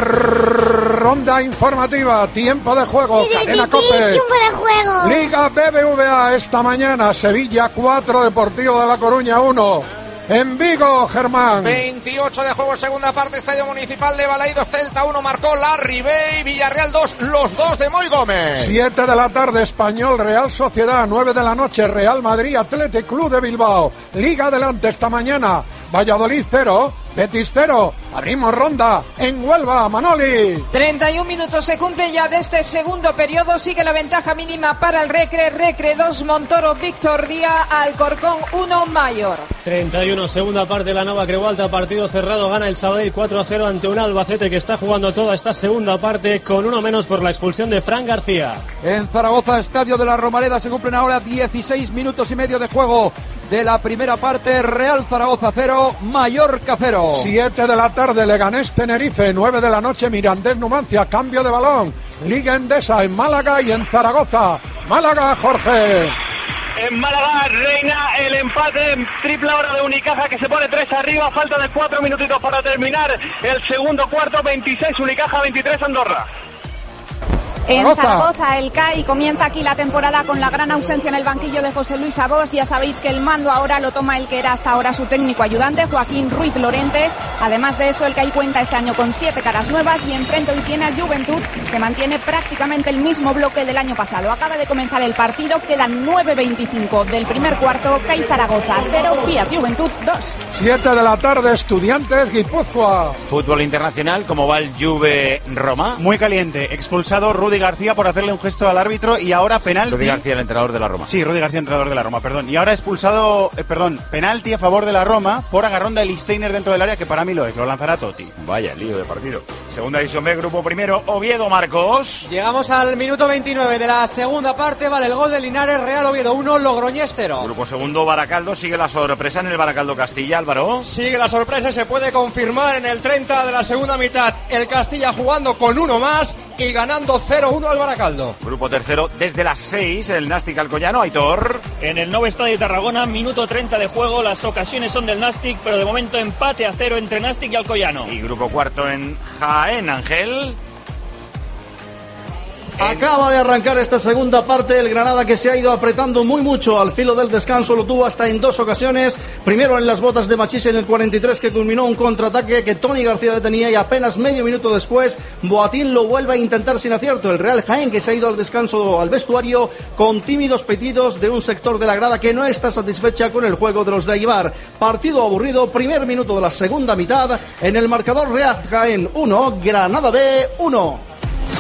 ronda informativa. Tiempo de juego. Cadena COPE. Tiempo de juego. Liga B B V A esta mañana. Sevilla cuatro, Deportivo de La Coruña uno. En Vigo, Germán. veintiocho de juego, segunda parte, Estadio Municipal de Balaídos. Celta uno, marcó Larry Bay. Villarreal dos, los dos de Moy Gómez. siete de la tarde, Español, Real Sociedad. nueve de la noche, Real Madrid, Athletic Club de Bilbao. Liga adelante esta mañana. Valladolid cero, Betis cero. Abrimos ronda en Huelva, Manoli. treinta y un minutos se cumple ya de este segundo periodo. Sigue la ventaja mínima para el Recre. Recre dos, Montoro, Víctor Díaz, Alcorcón uno, Mayor. treinta y uno, segunda parte, la Nova Creualta, partido cerrado, gana el Sabadell cuatro a cero ante un Albacete que está jugando toda esta segunda parte con uno menos por la expulsión de Fran García. En Zaragoza, Estadio de la Romareda, se cumplen ahora dieciséis minutos y medio de juego de la primera parte. Real Zaragoza cero, Mallorca cero. siete de la tarde, Leganés Tenerife. nueve de la noche, Mirandés Numancia. Cambio de balón. Liga Endesa en Málaga y en Zaragoza. Málaga, Jorge. En Málaga reina el empate en triple hora de Unicaja, que se pone tres arriba, falta de cuatro minutitos para terminar el segundo cuarto. Veintiséis Unicaja, veintitrés Andorra. En Zaragoza, el C A I comienza aquí la temporada con la gran ausencia en el banquillo de José Luis Abós. Ya sabéis que el mando ahora lo toma el que era hasta ahora su técnico ayudante, Joaquín Ruiz Lorente. Además de eso, el C A I cuenta este año con siete caras nuevas y enfrente hoy tiene a Juventud, que mantiene prácticamente el mismo bloque del año pasado. Acaba de comenzar el partido, quedan nueve veinticinco del primer cuarto. C A I Zaragoza cero, Fiat Juventud dos. siete de la tarde, Estudiantes Guipúzcoa. Fútbol internacional, ¿cómo va el Juve Roma? Muy caliente, expulsado Rudy García por hacerle un gesto al árbitro y ahora penalti. Rudy García, el entrenador de la Roma. Sí, Rudy García, entrenador de la Roma, perdón. Y ahora expulsado, eh, perdón, penalti a favor de la Roma por agarrón de Listeiner dentro del área, que para mí lo es, lo lanzará Totti. Vaya lío de partido. Segunda división B, grupo primero, Oviedo, Marcos. Llegamos al minuto veintinueve de la segunda parte, vale el gol de Linares, Real Oviedo uno, Logroñés cero. Grupo segundo, Baracaldo, sigue la sorpresa en el Baracaldo Castilla, Álvaro. Sigue la sorpresa y se puede confirmar en el treinta de la segunda mitad. El Castilla jugando con uno más y ganando cero uno al Baracaldo. Grupo tercero, desde las seis, el Nastic Alcoyano, Aitor. En el nuevo estadio de Tarragona, minuto treinta de juego, las ocasiones son del Nastic, pero de momento empate a cero entre Nastic y Alcoyano. Y grupo cuarto en Jaén, Ángel. Acaba de arrancar esta segunda parte, el Granada, que se ha ido apretando muy mucho al filo del descanso, lo tuvo hasta en dos ocasiones, primero en las botas de Machís en el cuarenta y tres, que culminó un contraataque que Tony García detenía, y apenas medio minuto después Boatín lo vuelve a intentar sin acierto. El Real Jaén, que se ha ido al descanso al vestuario con tímidos pedidos de un sector de la grada que no está satisfecha con el juego de los de Eibar. Partido aburrido, primer minuto de la segunda mitad, en el marcador Real Jaén uno, Granada B uno.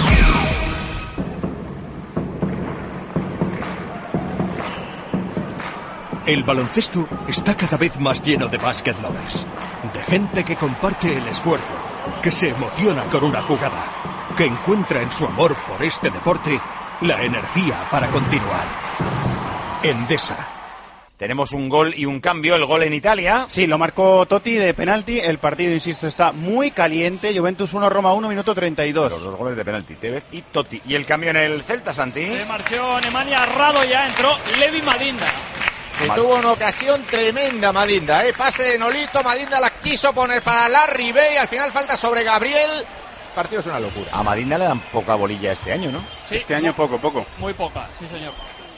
El baloncesto está cada vez más lleno de basket lovers, de gente que comparte el esfuerzo, que se emociona con una jugada, que encuentra en su amor por este deporte la energía para continuar. Endesa, Tenemos un gol y un cambio, el gol en Italia. Sí, lo marcó Totti de penalti. El partido, insisto, está muy caliente. Juventus uno, Roma uno, minuto treinta y dos. Los dos goles de penalti, Tevez y Totti. ¿Y el cambio en el Celta, Santi? Se marchó Nemanja Rado, ya entró Levi Madinda. Que tuvo una ocasión tremenda Madinda, ¿eh? Pase de Nolito, Madinda la quiso poner para Larry Bay, al final falta sobre Gabriel. El partido es una locura. A Madinda le dan poca bolilla este año, ¿no? Sí, este año poco, poco. Muy poca, sí señor.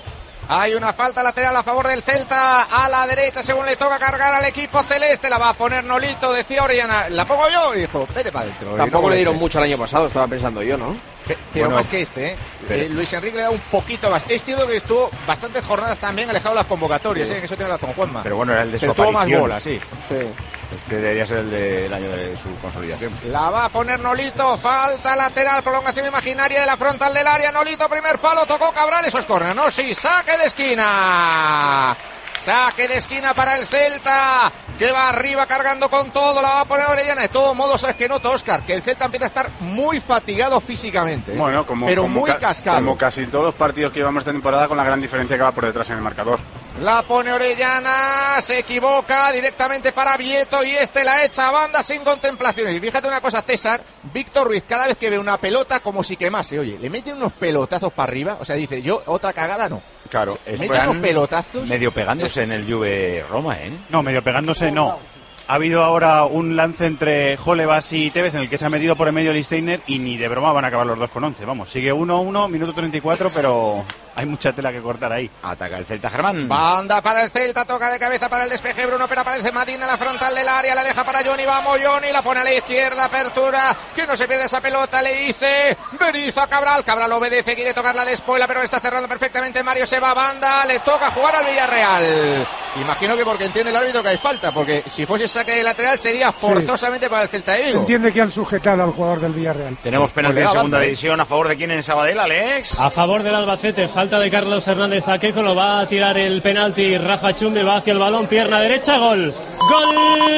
Hay una falta lateral a favor del Celta, a la derecha según le toca cargar al equipo celeste, la va a poner Nolito, decía Orellana, ¿la pongo yo? Y dijo, vete para adentro. Tampoco le dieron mucho el año pasado, estaba pensando yo, ¿no? Pe pero bueno, más que este, ¿eh? Pero... eh, Luis Enrique le da un poquito más. Es cierto que estuvo bastantes jornadas también alejado de las convocatorias, sí. ¿eh? Que eso tiene razón, Juanma. Pero bueno, era el de su pero tuvo más aparición. bola, sí. sí. Este debería ser el del año de su consolidación. La va a poner Nolito, falta lateral, prolongación imaginaria de la frontal del área. Nolito, primer palo, tocó Cabral, eso es córner, ¿no? Sí, saque de esquina. Saque de esquina para el Celta, que va arriba cargando con todo, la va a poner Orellana. De todos modos, sabes que noto, Óscar, que el Celta empieza a estar muy fatigado físicamente, ¿eh? Bueno, como, pero como muy ca cascado. Como casi todos los partidos que llevamos esta temporada, con la gran diferencia que va por detrás en el marcador. La pone Orellana, se equivoca directamente para Vieto y este la echa a banda sin contemplaciones. Y fíjate una cosa, César, Víctor Ruiz cada vez que ve una pelota como si quemase, oye, le mete unos pelotazos para arriba, o sea, dice, yo otra cagada no. Claro, mete unos pelotazos. Medio pegándose en el Juve Roma, ¿eh? No, medio pegándose no. Ha habido ahora un lance entre Jolevas y Tevez en el que se ha metido por el medio Listeiner y ni de broma van a acabar los dos con once. Vamos, sigue uno uno, minuto treinta y cuatro, pero hay mucha tela que cortar ahí. Ataca el Celta, Germán. Banda para el Celta, toca de cabeza para el despeje, Bruno, pero aparece Madina en la frontal del área, la deja para Johnny, vamos Johnny, la pone a la izquierda, apertura, que no se pierda esa pelota, le dice Berizzo a Cabral, Cabral obedece, quiere tocarla de espuela, pero está cerrando perfectamente, Mario se va a banda, le toca jugar al Villarreal. Imagino que porque entiende el árbitro que hay falta, porque si fuese saque de lateral sería forzosamente sí. Para el Celta de Vigo. Entiende que han sujetado al jugador del Villarreal. Tenemos penalti en segunda división, ¿a favor de quién en Sabadell, Alex? A favor del Albacete, falta de Carlos Hernández Aqueco, lo va a tirar el penalti, Rafa Chumbe va hacia el balón, pierna derecha, gol. Gol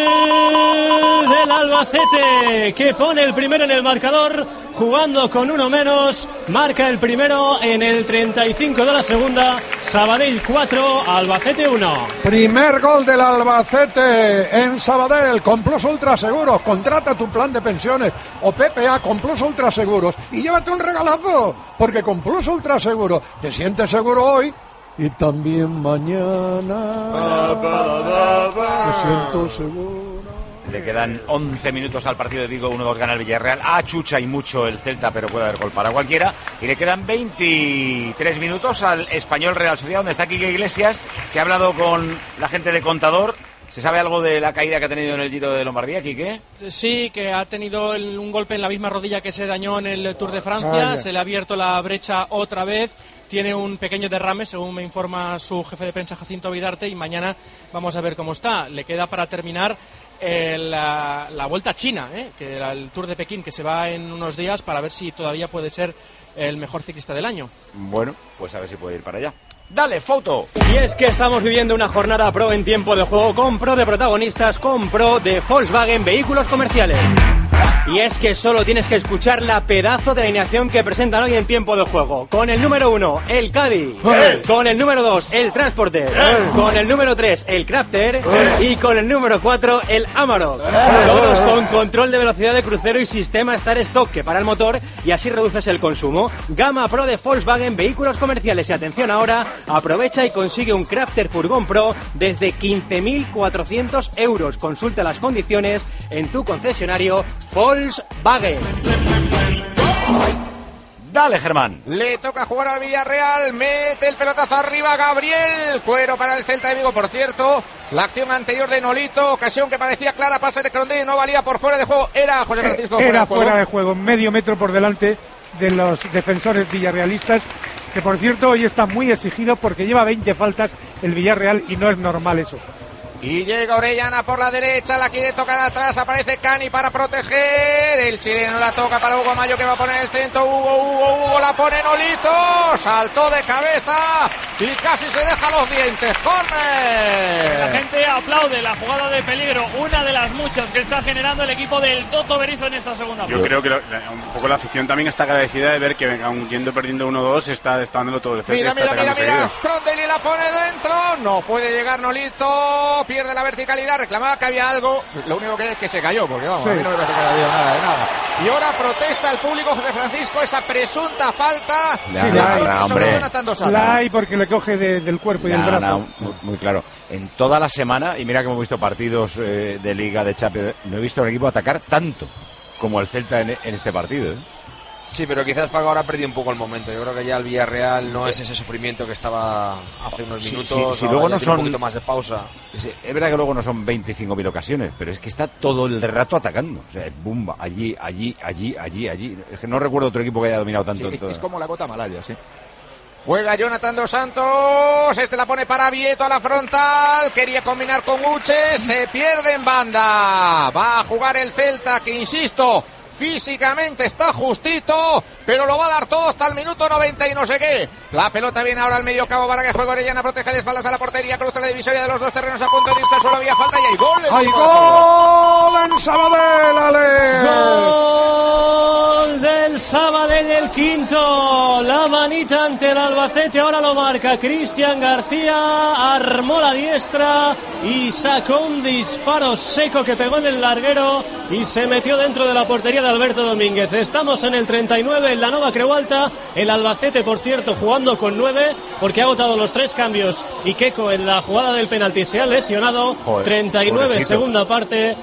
del Albacete, que pone el primero en el marcador, jugando con uno menos, marca el primero en el treinta y cinco de la segunda, Sabadell cuatro, Albacete uno. Primer gol del Albacete en Sabadell, con Plus Ultra Seguros, contrata tu plan de pensiones o P P A con Plus Ultra Seguros y llévate un regalazo, porque con Plus Ultra Seguros te sientes seguro hoy y también mañana. Me siento seguro. Le quedan once minutos al partido de Vigo, uno dos gana el Villarreal. Achucha y mucho el Celta, pero puede haber gol para cualquiera. Y le quedan veintitrés minutos al Español Real Sociedad, donde está Quique Iglesias, que ha hablado con la gente de Contador. ¿Se sabe algo de la caída que ha tenido en el Giro de Lombardía, Quique? Sí, que ha tenido el, un golpe en la misma rodilla que se dañó en el Tour de Francia. Ah, se le ha abierto la brecha otra vez. Tiene un pequeño derrame, según me informa su jefe de prensa, Jacinto Vidarte, y mañana vamos a ver cómo está. Le queda para terminar eh, la, la Vuelta a China, eh, que era el Tour de Pekín, que se va en unos días, para ver si todavía puede ser el mejor ciclista del año. Bueno, pues a ver si puede ir para allá. ¡Dale, foto! Y es que estamos viviendo una jornada pro en tiempo de juego, con pro de protagonistas, con pro de Volkswagen Vehículos Comerciales. Y es que solo tienes que escuchar la pedazo de alineación que presentan hoy en tiempo de juego. Con el número uno, el Caddy. ¡Eh! Con el número dos, el Transporter. ¡Eh! Con el número tres, el Crafter. ¡Eh! Y con el número cuatro, el Amarok. ¡Eh! Todos con control de velocidad de crucero y sistema Start Stop, que para el motor y así reduces el consumo. Gama Pro de Volkswagen Vehículos Comerciales. Y atención ahora, aprovecha y consigue un Crafter Furgón Pro desde quince mil cuatrocientos euros. Consulta las condiciones en tu concesionario Volkswagen. Dale, Germán. Le toca jugar al Villarreal, mete el pelotazo arriba Gabriel, cuero para el Celta de Vigo, por cierto. La acción anterior de Nolito, ocasión que parecía clara, pase de Crondé, no valía por fuera de juego, era José Francisco Era fuera de juego. fuera de juego, medio metro por delante de los defensores villarrealistas, que por cierto hoy está muy exigido porque lleva veinte faltas el Villarreal y no es normal eso. Y llega Orellana por la derecha, la quiere tocar atrás, aparece Cani para proteger, el chileno la toca para Hugo Mayo, que va a poner el centro, Hugo, Hugo, Hugo, la pone Nolito, saltó de cabeza, y casi se deja los dientes. ¡Córner! La gente aplaude la jugada de peligro, una de las muchas que está generando el equipo del Toto Berizzo en esta segunda Yo parte. creo que lo, un poco la afición también está agradecida de ver que, aun yendo perdiendo uno dos, está, está dándolo todo el Celta. Mira, está mira, mira, atacando mira. seguido. Prondelli la pone dentro. No puede llegar Nolito. Pierde la verticalidad. Reclamaba que había algo. Lo único que es que se cayó, porque vamos, Sí. a mí no me parece que haya habido nada de nada. Y ahora protesta el público José Francisco esa presunta falta Le de han Nolito ganado, sobre hombre. Jonathan Dos Santos. La hay porque le coge de- del cuerpo y del No, brazo. no, muy, muy claro. En toda la semana, y mira que hemos visto partidos eh, de Liga, de Champions, no he visto a un equipo atacar tanto como el Celta en, en este partido. ¿eh? Sí, pero quizás Paco ahora ha perdido un poco el momento. Yo creo que ya el Villarreal no es ese sufrimiento que estaba hace unos Sí, minutos. sí, sí, ahora luego ya no tiene son- un poquito más de pausa. Sí, es verdad que luego no son veinticinco mil ocasiones, pero es que está todo el rato atacando. O sea, bumba, allí, allí, allí, allí, allí. Es que no recuerdo otro equipo que haya dominado tanto. Sí, en toda- es como la gota malaya, sí. Juega Jonathan Dos Santos, este la pone para Vieto a la frontal, quería combinar con Uche, se pierde en banda. Va a jugar el Celta, que insisto, físicamente está justito, pero lo va a dar todo hasta el minuto noventa y no sé qué. La pelota viene ahora al medio cabo para que juegue Orellana, protege de espaldas a la portería, cruza la divisoria de los dos terrenos a punto de irse, solo había falta y hay gol. ¡Hay gol en Sabadell, Ale! Gol del Sabadell, el quinto. La manita ante el Albacete, ahora lo marca Cristian García. Armó la diestra y sacó un disparo seco que pegó en el larguero y se metió dentro de la portería de Alberto Domínguez. Estamos en el treinta y nueve en la Nova Creu Alta. El Albacete, por cierto, jugando con nueve porque ha agotado los tres cambios y Keco en la jugada del penalti se ha lesionado. Joder, treinta y nueve, pobrecito. segunda parte.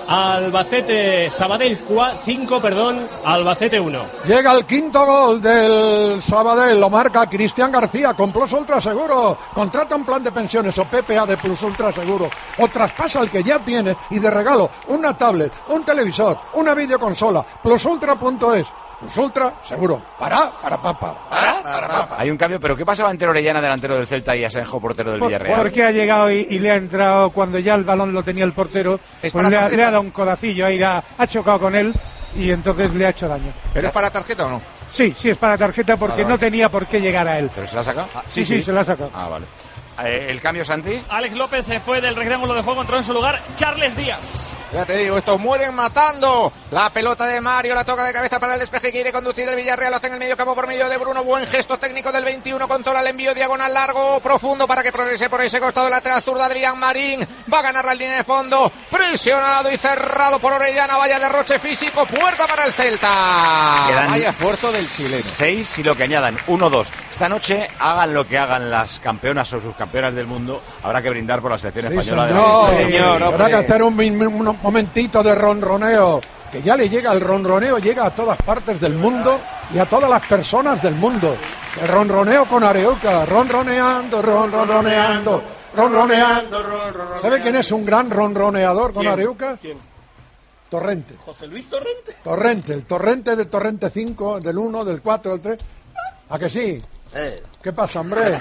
Albacete, Sabadell cinco, perdón, Albacete uno. Llega el quinto gol del Sabadell, lo marca Cristian García con Plus Ultra Seguro. Contrata un plan de pensiones o P P A de Plus Ultra Seguro o traspasa el que ya tienes y de regalo una tablet, un televisor, una videoconsola. Plusultra punto es. Plus Ultra Seguro. Para, para, papa. Para, para, papa. Hay un cambio, pero ¿qué pasaba entre Orellana, delantero del Celta, y Asenjo, portero del Por- Villarreal? Porque ha llegado y, y le ha entrado cuando ya el balón lo tenía el portero, Es pues para le ha, tarjeta. le ha dado un codacillo ahí, ha, ha chocado con él y entonces le ha hecho daño. ¿Pero es para tarjeta o no? Sí, sí es para tarjeta porque Vale, vale. no tenía por qué llegar a él. ¿Pero se la ha sacado? Sí, sí, se la ha sacado. Ah, vale. Eh, ¿El cambio, Santi? Alex López se fue del rectángulo de juego, entró en su lugar Charles Díaz. Ya te digo, estos mueren matando. La pelota de Mario, la toca de cabeza para el despeje, quiere conducir el Villarreal, lo hace en el medio campo por medio de Bruno. Buen gesto técnico del veintiuno, controla el envío diagonal largo, profundo para que progrese por ese costado lateral zurdo Adrián Marín. Va a ganar la línea de fondo, presionado y cerrado por Orellana. Vaya derroche físico, puerta para el Celta. Quedan Vaya esfuerzo del chileno. Seis y lo que añadan, uno dos. Esta noche, hagan lo que hagan las campeonas o subcampeonas del mundo, habrá que brindar por la selección Sí, española. señor. de Señor, habrá que hacer un, min- un momentito de ronroneo, que ya le llega el ronroneo, llega a todas partes del mundo y a todas las personas del mundo. El ronroneo con Areuca, ronroneando, ronroneando, ronroneando. ¿Sabe quién es un gran ronroneador con ¿Quién? Areuca? ¿Quién? Torrente. José Luis Torrente. Torrente, el Torrente de Torrente cinco, del uno, del cuatro, del tres. ¿A que sí? Eh. ¿Qué pasa, hombre?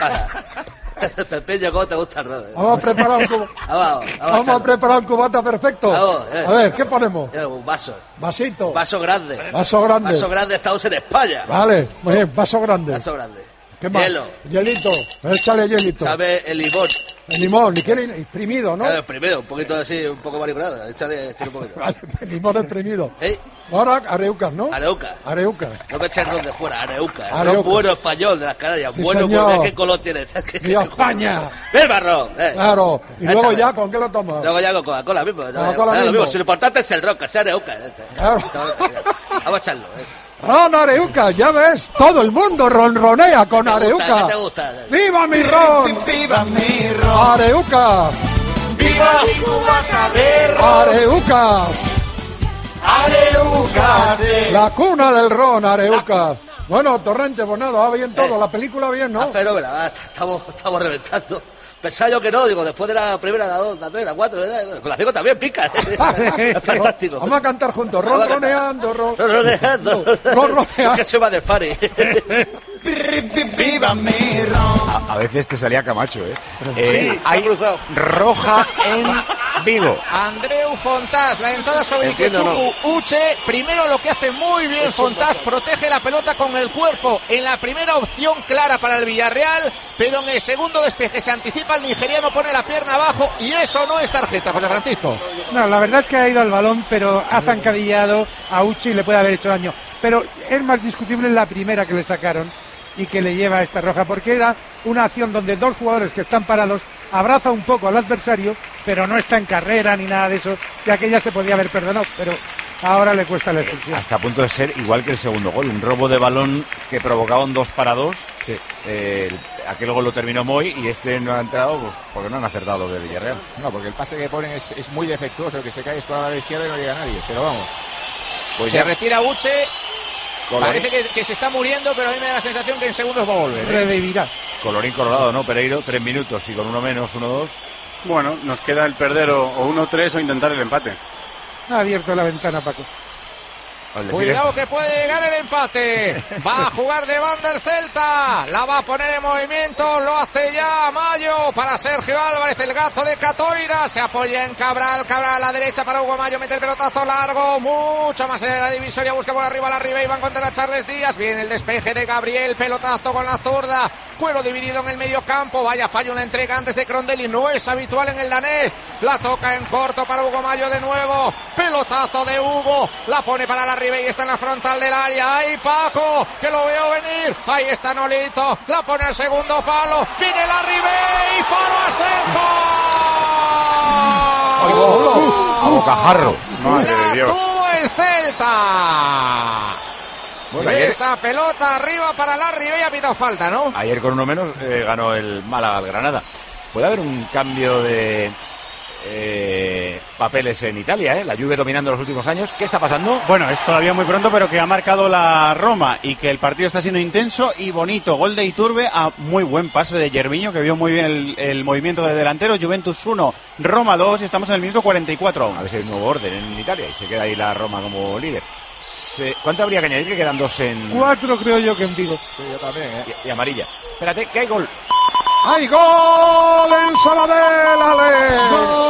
Pepeño, ¿cómo te gusta el rodo? Vamos a preparar un cubo. Vamos, Vamos a preparar un cubata perfecto. Vamos, eh. A ver, ¿qué ponemos? Eh, un vaso. Vasito. Vaso grande. Vaso grande. Vaso grande, estamos en España. Vale, muy bien, vaso grande. Vaso grande. ¿Qué más? Hielo. Hielito. Échale hielito. Sabe el limón. El limón, ni quiere exprimido, ¿no? Claro, primero, un poquito así, un poco manipulado. Échale, échale un poquito. Vale, el limón exprimido. ¿Eh? Ahora areucas, ¿no? Areuca. Areuca. No me eches ron de fuera, Areuca. Areuca. Ron bueno español de las Canarias. Sí, bueno, señor. pues, ¿qué color tiene? ¡Viva España! ¡El marrón! Eh. Claro. Y luego Échale. ya, ¿con qué lo tomas? Luego ya con Coca-Cola mismo. Coca-Cola Eh, lo mismo. mismo. Si lo importante es el ron, que sea Areuca. eh. Claro. Vamos a echarlo. Eh. Ron Areuca, ya ves, todo el mundo ronronea con ¿Qué te gusta? Areuca. ¿Qué te gusta? ¡Viva mi ron! ¡Viva mi ron! Areuca. ¡Viva mi cubata de ron! Areuca. ¡Areuca! La cuna del ron, Areuca. Bueno, Torrente, pues nada, va bien todo. La película bien, ¿no? Ah, fenómeno, ah, estamos, estamos reventando. Pensaba yo que no, digo, después de la primera, la dos, la tres, la cuatro, eh, pues la cinco también pica. Es fantástico. Vamos a cantar juntos, ronroneando, ron. Ronroneando. Ronroneando. Que soy más del Fari. ¡Viva mi ron! A, a veces te salía Camacho, ¿eh? eh Sí, hay se ha cruzado. roja en Vigo. Andreu Fontás, la entrada sobre Ikechukwu Uche. Primero lo que hace muy bien Fontás, protege la pelota con el cuerpo en la primera opción clara para el Villarreal, pero en el segundo despeje se anticipa el nigeriano, pone la pierna abajo y eso no es tarjeta, José Francisco. No, la verdad es que ha ido al balón, pero ha zancadillado a Uche y le puede haber hecho daño. Pero es más discutible la primera que le sacaron y que le lleva a esta roja, porque era una acción donde dos jugadores que están parados abraza un poco al adversario, pero no está en carrera ni nada de eso, y aquella se podía haber perdonado, pero ahora le cuesta la expulsión. Hasta a punto de ser igual que el segundo gol, un robo de balón que provocaba un dos para dos. Sí. Eh, aquel gol lo terminó Moy y este no ha entrado pues, porque no han acertado los de Villarreal. No, porque el pase que ponen es, es muy defectuoso, que se cae por la izquierda y no llega a nadie, pero vamos. Pues se ya retira Uche. Colorín. Parece que, que se está muriendo, pero a mí me da la sensación que en segundos va a volver. Revivirá. Colorín colorado, ¿no, Pereiro? Tres minutos y con uno menos, uno dos. Bueno, nos queda el perder o, o uno tres o intentar el empate. Ha abierto la ventana, Paco. Cuidado que puede llegar el empate. Va a jugar de banda el Celta. La va a poner en movimiento. Lo hace ya Mayo para Sergio Álvarez, el gato de Catoira. Se apoya en Cabral. Cabral a la derecha para Hugo Mayo. Mete el pelotazo largo. Mucho más allá de la divisoria. Busca por arriba la Riva y va a encontrar a Charles Díaz. Viene el despeje de Gabriel. Pelotazo con la zurda. Cuero dividido en el medio campo. Vaya fallo en la entrega antes de Crondelli. No es habitual en el danés. La toca en corto para Hugo Mayo de nuevo. Pelotazo de Hugo. La pone para la Riva y está en la frontal del área. Ahí Paco, que lo veo venir. Ahí está Nolito. La pone al segundo palo. Viene la Riva y para Asenjo. A bocajarro. Madre la de Dios. tuvo el Celta. Bueno, ayer, esa pelota arriba para la Riva y ha pitado falta, ¿no? Ayer con uno menos eh, ganó el Málaga al Granada. Puede haber un cambio de eh, papeles en Italia, ¿eh? La Juve dominando los últimos años. ¿Qué está pasando? Bueno, es todavía muy pronto, pero que ha marcado la Roma y que el partido está siendo intenso y bonito. Gol de Iturbe a muy buen pase de Gervinho, que vio muy bien el, el movimiento del delantero. Juventus uno, Roma dos, y estamos en el minuto cuarenta y cuatro. A ver si hay un nuevo orden en Italia y se queda ahí la Roma como líder. Se... ¿Cuánto habría que añadir? Que quedan dos en... Cuatro creo yo que en Vigo. Sí, yo también, ¿eh? Y, y amarilla. Espérate, que hay gol. ¡Hay gol en Sabadell, Ale!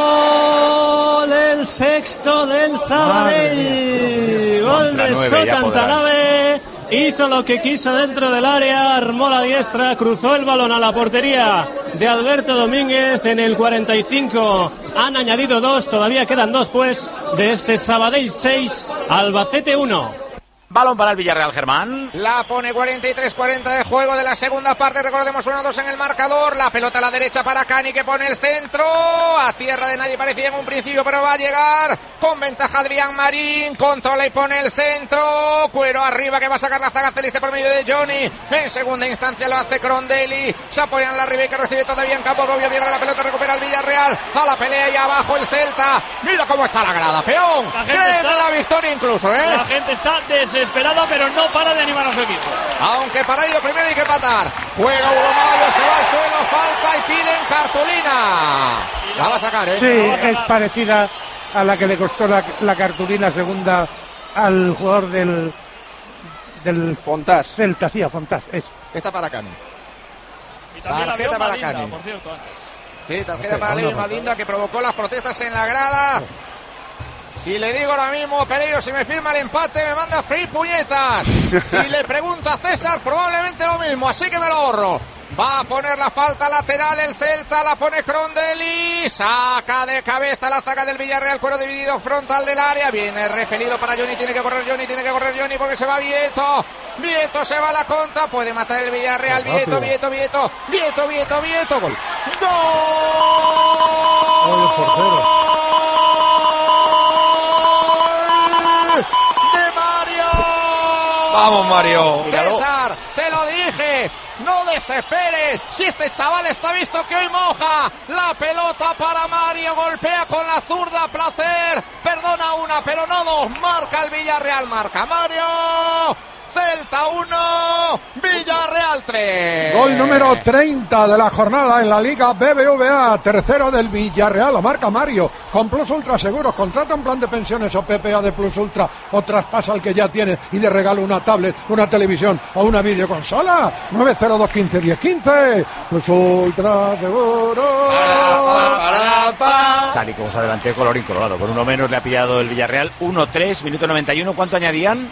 Gol el sexto del Sabadell. Gol de Sotantanabe. Hizo lo que quiso dentro del área, armó la diestra, cruzó el balón a la portería de Alberto Domínguez en el cuarenta y cinco. Han añadido dos, todavía quedan dos pues, de este Sabadell seis, Albacete uno. Balón para el Villarreal, Germán. La pone cuarenta y tres cuarenta de juego de la segunda parte. Recordemos uno dos en el marcador. La pelota a la derecha para Cani, que pone el centro. A tierra de nadie parecía en un principio, pero va a llegar. Con ventaja Adrián Marín. Controla y pone el centro. Cuero arriba, que va a sacar la zaga celeste por medio de Johnny. En segunda instancia lo hace Crondelli. Se apoya en la Riva, que recibe todavía en campo. Bobia pierde la pelota, recupera el Villarreal. A la pelea y abajo el Celta. Mira cómo está la grada, peón. Cree en la victoria incluso, ¿eh? La gente está desesperada, pero no para de animar a su equipo. Aunque para ello primero hay que patar. Juega Hugo Mayo, se va al suelo, falta y piden cartulina. La va a sacar, ¿eh? Sí, es parecida a la que le costó la, la cartulina segunda al jugador del del Fontás. Celta, sí, a Fontás, es. Esta para Cani. Y también tarjeta la para Madinda, Cani. por cierto, antes. Sí, tarjeta para Ley Madinda, que provocó las protestas en la grada. Si le digo ahora mismo, Pereiro, si me firma el empate, me manda a freír puñetas. Si le pregunto a César, probablemente lo mismo, así que me lo ahorro. Va a poner la falta lateral el Celta, la pone Crondelli, saca de cabeza la zaga del Villarreal, cuero dividido frontal del área, viene repelido para Johnny, tiene que correr Johnny, tiene que correr Johnny porque se va Vieto, Vieto se va a la contra, puede matar el Villarreal, Vieto, Vieto, Vieto, Vieto, Vieto, Vieto, gol. ¡Gol! ¡De Mario! ¡Vamos, Mario! César, te lo dije. No desesperes, si este chaval está visto que hoy moja. La pelota para Mario, golpea con la zurda, placer, perdona una pero no dos, marca el Villarreal, marca Mario. Celta uno, Villarreal tres. Gol número treinta de la jornada en la Liga B B V A, tercero del Villarreal, lo marca Mario, con Plus Ultra Seguros, contrata un plan de pensiones o P P A de Plus Ultra, o traspasa el que ya tiene y de regalo una tablet, una televisión o una videoconsola. Nueve cero dos quince diez quince, Plus Ultra Seguros. Tal y como se adelantó colorín colorado, con uno menos le ha pillado el Villarreal. Uno tres, minuto noventa y uno. ¿Cuánto añadían?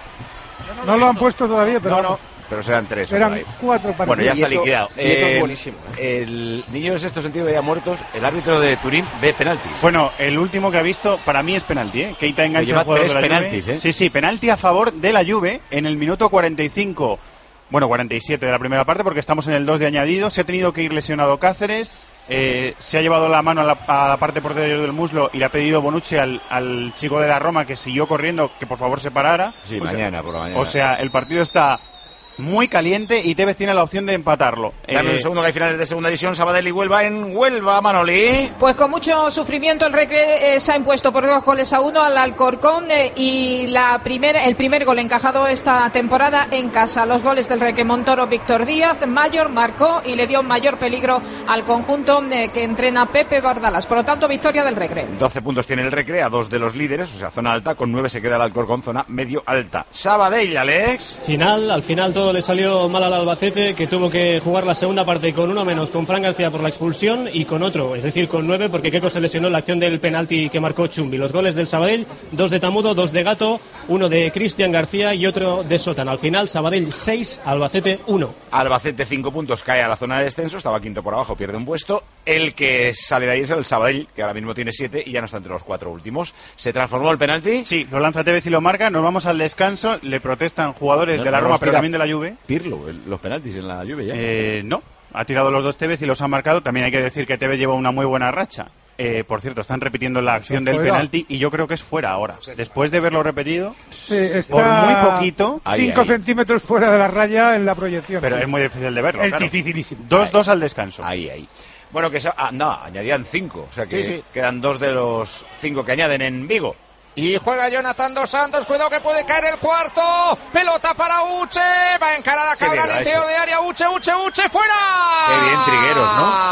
No, no lo han puesto todavía, pero... No, no. Pero serán tres. Eran cuatro partidos. Bueno, ya está Nieto, liquidado. Nieto Eh, es buenísimo. El niño en sexto sentido veía muertos. El árbitro de Turín ve penaltis. Bueno, el último que ha visto para mí es penalti, ¿eh? Keita engancha lleva al jugador tres de la penaltis, Juve. ¿eh? Sí, sí, penalti a favor de la Juve en el minuto cuarenta y cinco. Bueno, cuarenta y siete de la primera parte, porque estamos en el dos de añadido. Se ha tenido que ir lesionado Cáceres. Eh, se ha llevado la mano a la, a la parte posterior del muslo y le ha pedido Bonucci al, al chico de la Roma, que siguió corriendo, que por favor se parara. Sí, o sea, mañana por la mañana. O sea, el partido está muy caliente y Tevez tiene la opción de empatarlo. Dame Eh, un segundo, que hay finales de segunda división. Sabadell y Huelva en Huelva, Manoli. Pues con mucho sufrimiento el Recre eh, se ha impuesto por dos goles a uno al Alcorcón eh, y la primera, el primer gol encajado esta temporada en casa. Los goles del Recre: Montoro, Víctor Díaz, Mayor marcó y le dio mayor peligro al conjunto eh, que entrena Pepe Bardalas. Por lo tanto, victoria del Recre. doce puntos tiene el Recre, a dos de los líderes, o sea, zona alta. Con nueve se queda el Alcorcón, zona medio alta. Sabadell, Alex. Final, al final todo le salió mal al Albacete, que tuvo que jugar la segunda parte con uno menos, con Fran García por la expulsión y con otro, es decir, con nueve, porque Keco se lesionó en la acción del penalti que marcó Chumbi. Los goles del Sabadell: dos de Tamudo, dos de Gato, uno de Cristian García y otro de Sótano. Al final, Sabadell seis, Albacete uno. Albacete cinco puntos, cae a la zona de descenso, estaba quinto por abajo, pierde un puesto. El que sale de ahí es el Sabadell, que ahora mismo tiene siete y ya no está entre los cuatro últimos. ¿Se transformó el penalti? Sí, lo lanza Tevez y lo marca. Nos vamos al descanso. Le protestan jugadores No, de la no Roma, los pero tira también de la Juve. Pirlo, el- los penaltis en la Juve ya. Eh, no, ha tirado los dos Tevez y los ha marcado. También hay que decir que Tevez lleva una muy buena racha. Eh, por cierto, están repitiendo la acción del fuera. penalti y yo creo que es fuera ahora. Después de verlo repetido, Sí, está por muy poquito, cinco centímetros fuera de la raya en la proyección. pero sí. es muy difícil de verlo. Es claro. dificilísimo. dos dos al descanso. Ahí, ahí. Bueno, que esa- ah, no, añadían cinco, o sea que Sí, sí. quedan dos de los cinco que añaden en Vigo. Y juega Jonathan Dos Santos, cuidado que puede caer el cuarto, pelota para Uche, va a encarar a Qué Cabral bien al lo ha interior hecho. de área, Uche, Uche, Uche, fuera. Qué bien, Trigueros,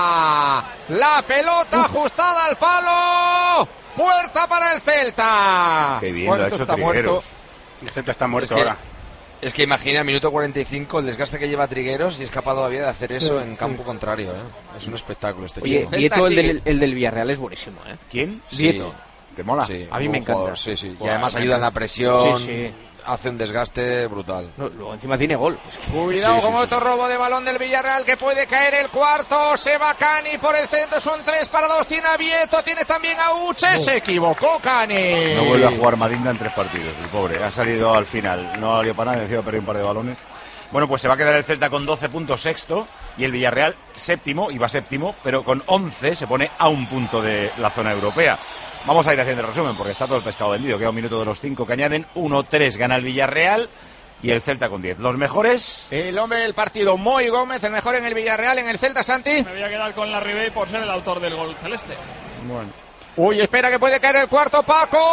¿no? La pelota ajustada al palo, puerta para el Celta. Qué bien Bueno, lo ha esto hecho está Trigueros. muerto. El Celta está muerto Es que- ahora. Es que imagina, al minuto cuarenta y cinco, el desgaste que lleva Trigueros y es capaz todavía de hacer eso Sí, en sí. campo contrario. ¿eh? Es un espectáculo este Oye, chico. Nieto, el sigue. del, el del Villarreal, es buenísimo, ¿eh? ¿Quién? Sí. Nieto. ¿Te mola? Sí, A mí buen me encanta. jugador, sí, sí. Y Buah, además me ayuda en la encanta. presión, Sí, sí. hace un desgaste brutal. No, luego encima tiene gol. Es que- Cuidado Sí, sí, con sí, otro robo de balón del Villarreal que puede caer el cuarto. Se va Cani por el centro, son tres para dos. Tiene a Vieto, tiene también a Uche. Se equivocó Cani. No vuelve a jugar Madinda en tres partidos, el pobre. Ha salido al final, no valió para nada, encima perdió un par de balones. Bueno, pues se va a quedar el Celta con doce puntos sexto y el Villarreal séptimo, y va séptimo, pero con once se pone a un punto de la zona europea. Vamos a ir haciendo el resumen porque está todo el pescado vendido. Queda un minuto de los cinco que añaden. uno tres gana el Villarreal y el Celta con diez. Los mejores. El hombre del partido, Moy Gómez, el mejor en el Villarreal, en el Celta, Santi. Me voy a quedar con la Ribey por ser el autor del gol celeste. Bueno. Uy, espera que puede caer el cuarto,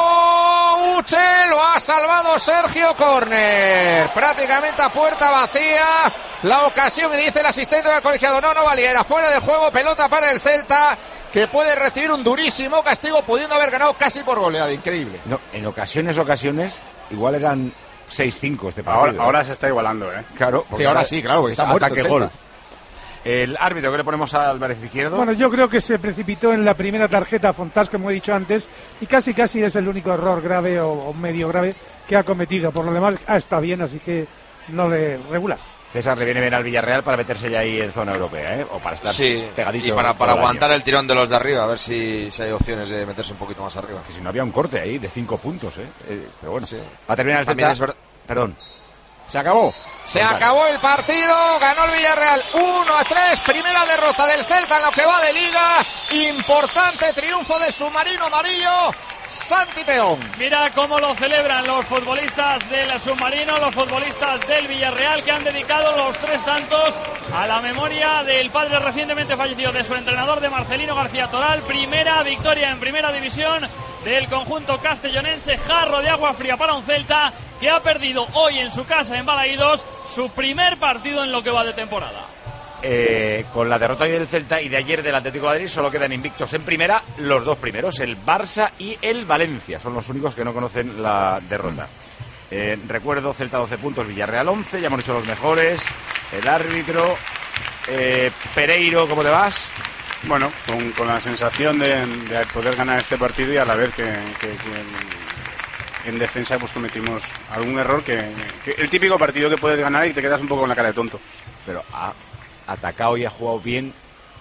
Paco. Uche, lo ha salvado Sergio Corner. Prácticamente a puerta vacía. La ocasión, y dice el asistente del colegiado, no, no valía, era fuera de juego, pelota para el Celta, que puede recibir un durísimo castigo, pudiendo haber ganado casi por goleada, increíble. No, en ocasiones, ocasiones, igual eran seis cinco este partido. Ahora, ahora se está igualando, ¿eh? Claro, Sí, ahora sí, claro, porque es está muerto el ataque Celta. gol. El árbitro que le ponemos a Álvarez Izquierdo. Bueno, yo creo que se precipitó en la primera tarjeta a Fontás, como he dicho antes, y casi casi es el único error grave o, o medio grave que ha cometido. Por lo demás, ah, está bien, así que no le regula. César le viene bien al Villarreal para meterse ya ahí en zona europea, ¿eh? O para estar Sí, pegadito. y para, todo para el aguantar año. el tirón de los de arriba, a ver si, si hay opciones de meterse un poquito más arriba. Que si no había un corte ahí de cinco puntos, ¿eh? Eh, pero bueno, Sí. va a terminar el También Celta. es verdad. Perdón. Se acabó. Se Pues acabó el partido, ganó el Villarreal uno a tres, primera derrota del Celta en lo que va de liga, importante triunfo del submarino amarillo, Santi Peón. Mira cómo lo celebran los futbolistas del submarino, los futbolistas del Villarreal, que han dedicado los tres tantos a la memoria del padre recientemente fallecido de su entrenador, de Marcelino García Toral. Primera victoria en primera división del conjunto castellonense, jarro de agua fría para un Celta que ha perdido hoy en su casa en Balaídos su primer partido en lo que va de temporada. Eh, con la derrota hoy del Celta y de ayer del Atlético de Madrid solo quedan invictos en primera los dos primeros, el Barça y el Valencia, son los únicos que no conocen la derrota. Eh, recuerdo, Celta doce puntos, Villarreal once, ya hemos dicho los mejores, el árbitro, eh, Pereiro, ¿cómo te vas? Bueno, con, con la sensación de, de poder ganar este partido y a la vez que, que, que en, en defensa pues cometimos algún error que, que el típico partido que puedes ganar y te quedas un poco con la cara de tonto. Pero ha atacado y ha jugado bien,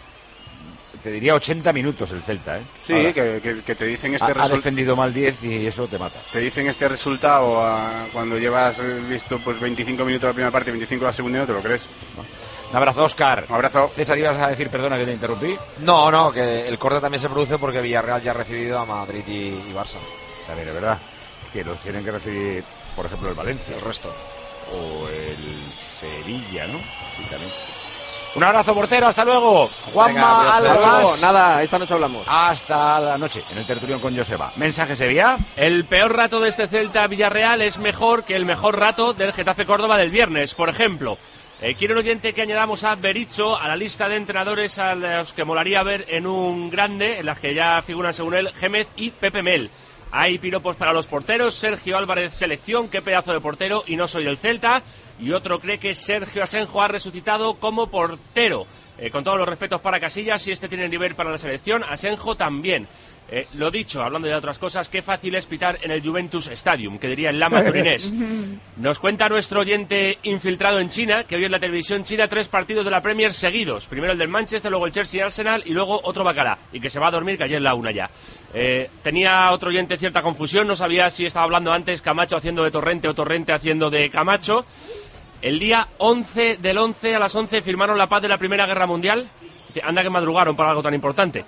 te diría ochenta minutos el Celta, ¿eh? Sí, que, que, que te dicen este resultado. Ha defendido mal diez y eso te mata. Te dicen este resultado a, cuando llevas visto pues veinticinco minutos la primera parte y veinticinco la segunda y no te lo crees. No. Un abrazo, Óscar. Un abrazo. César, ibas a decir, perdona que te interrumpí. No, no, que el corte también se produce porque Villarreal ya ha recibido a Madrid y, y Barça. También es verdad que los tienen que recibir, por ejemplo, el Valencia. El resto. O el Sevilla, ¿no? Sí, también. Un abrazo, portero, hasta luego. Juanma Alvarez. Nada, esta noche hablamos. Hasta la noche, en el tertulión con Joseba. ¿Mensaje Sevilla? El peor rato de este Celta Villarreal es mejor que el mejor rato del Getafe Córdoba del viernes, por ejemplo. Eh, quiero un oyente que añadamos a Berizzo a la lista de entrenadores a los que molaría ver en un grande, en las que ya figuran según él Gémez y Pepe Mel. Hay piropos para los porteros. Sergio Álvarez, selección, qué pedazo de portero, y no soy del Celta. Y otro cree que Sergio Asenjo ha resucitado como portero. Eh, con todos los respetos para Casillas, si este tiene nivel para la selección, Asenjo también. Eh, lo dicho, hablando de otras cosas, qué fácil es pitar en el Juventus Stadium, que diría el Lama turinés. Nos cuenta nuestro oyente infiltrado en China, que hoy en la televisión china tres partidos de la Premier seguidos. Primero el del Manchester, luego el Chelsea y Arsenal, y luego otro bacalá. Y que se va a dormir, que ayer la una ya. Eh, tenía otro oyente cierta confusión, no sabía si estaba hablando antes Camacho haciendo de Torrente o Torrente haciendo de Camacho. El día once del once a las once firmaron la paz de la Primera Guerra Mundial. Anda que madrugaron para algo tan importante.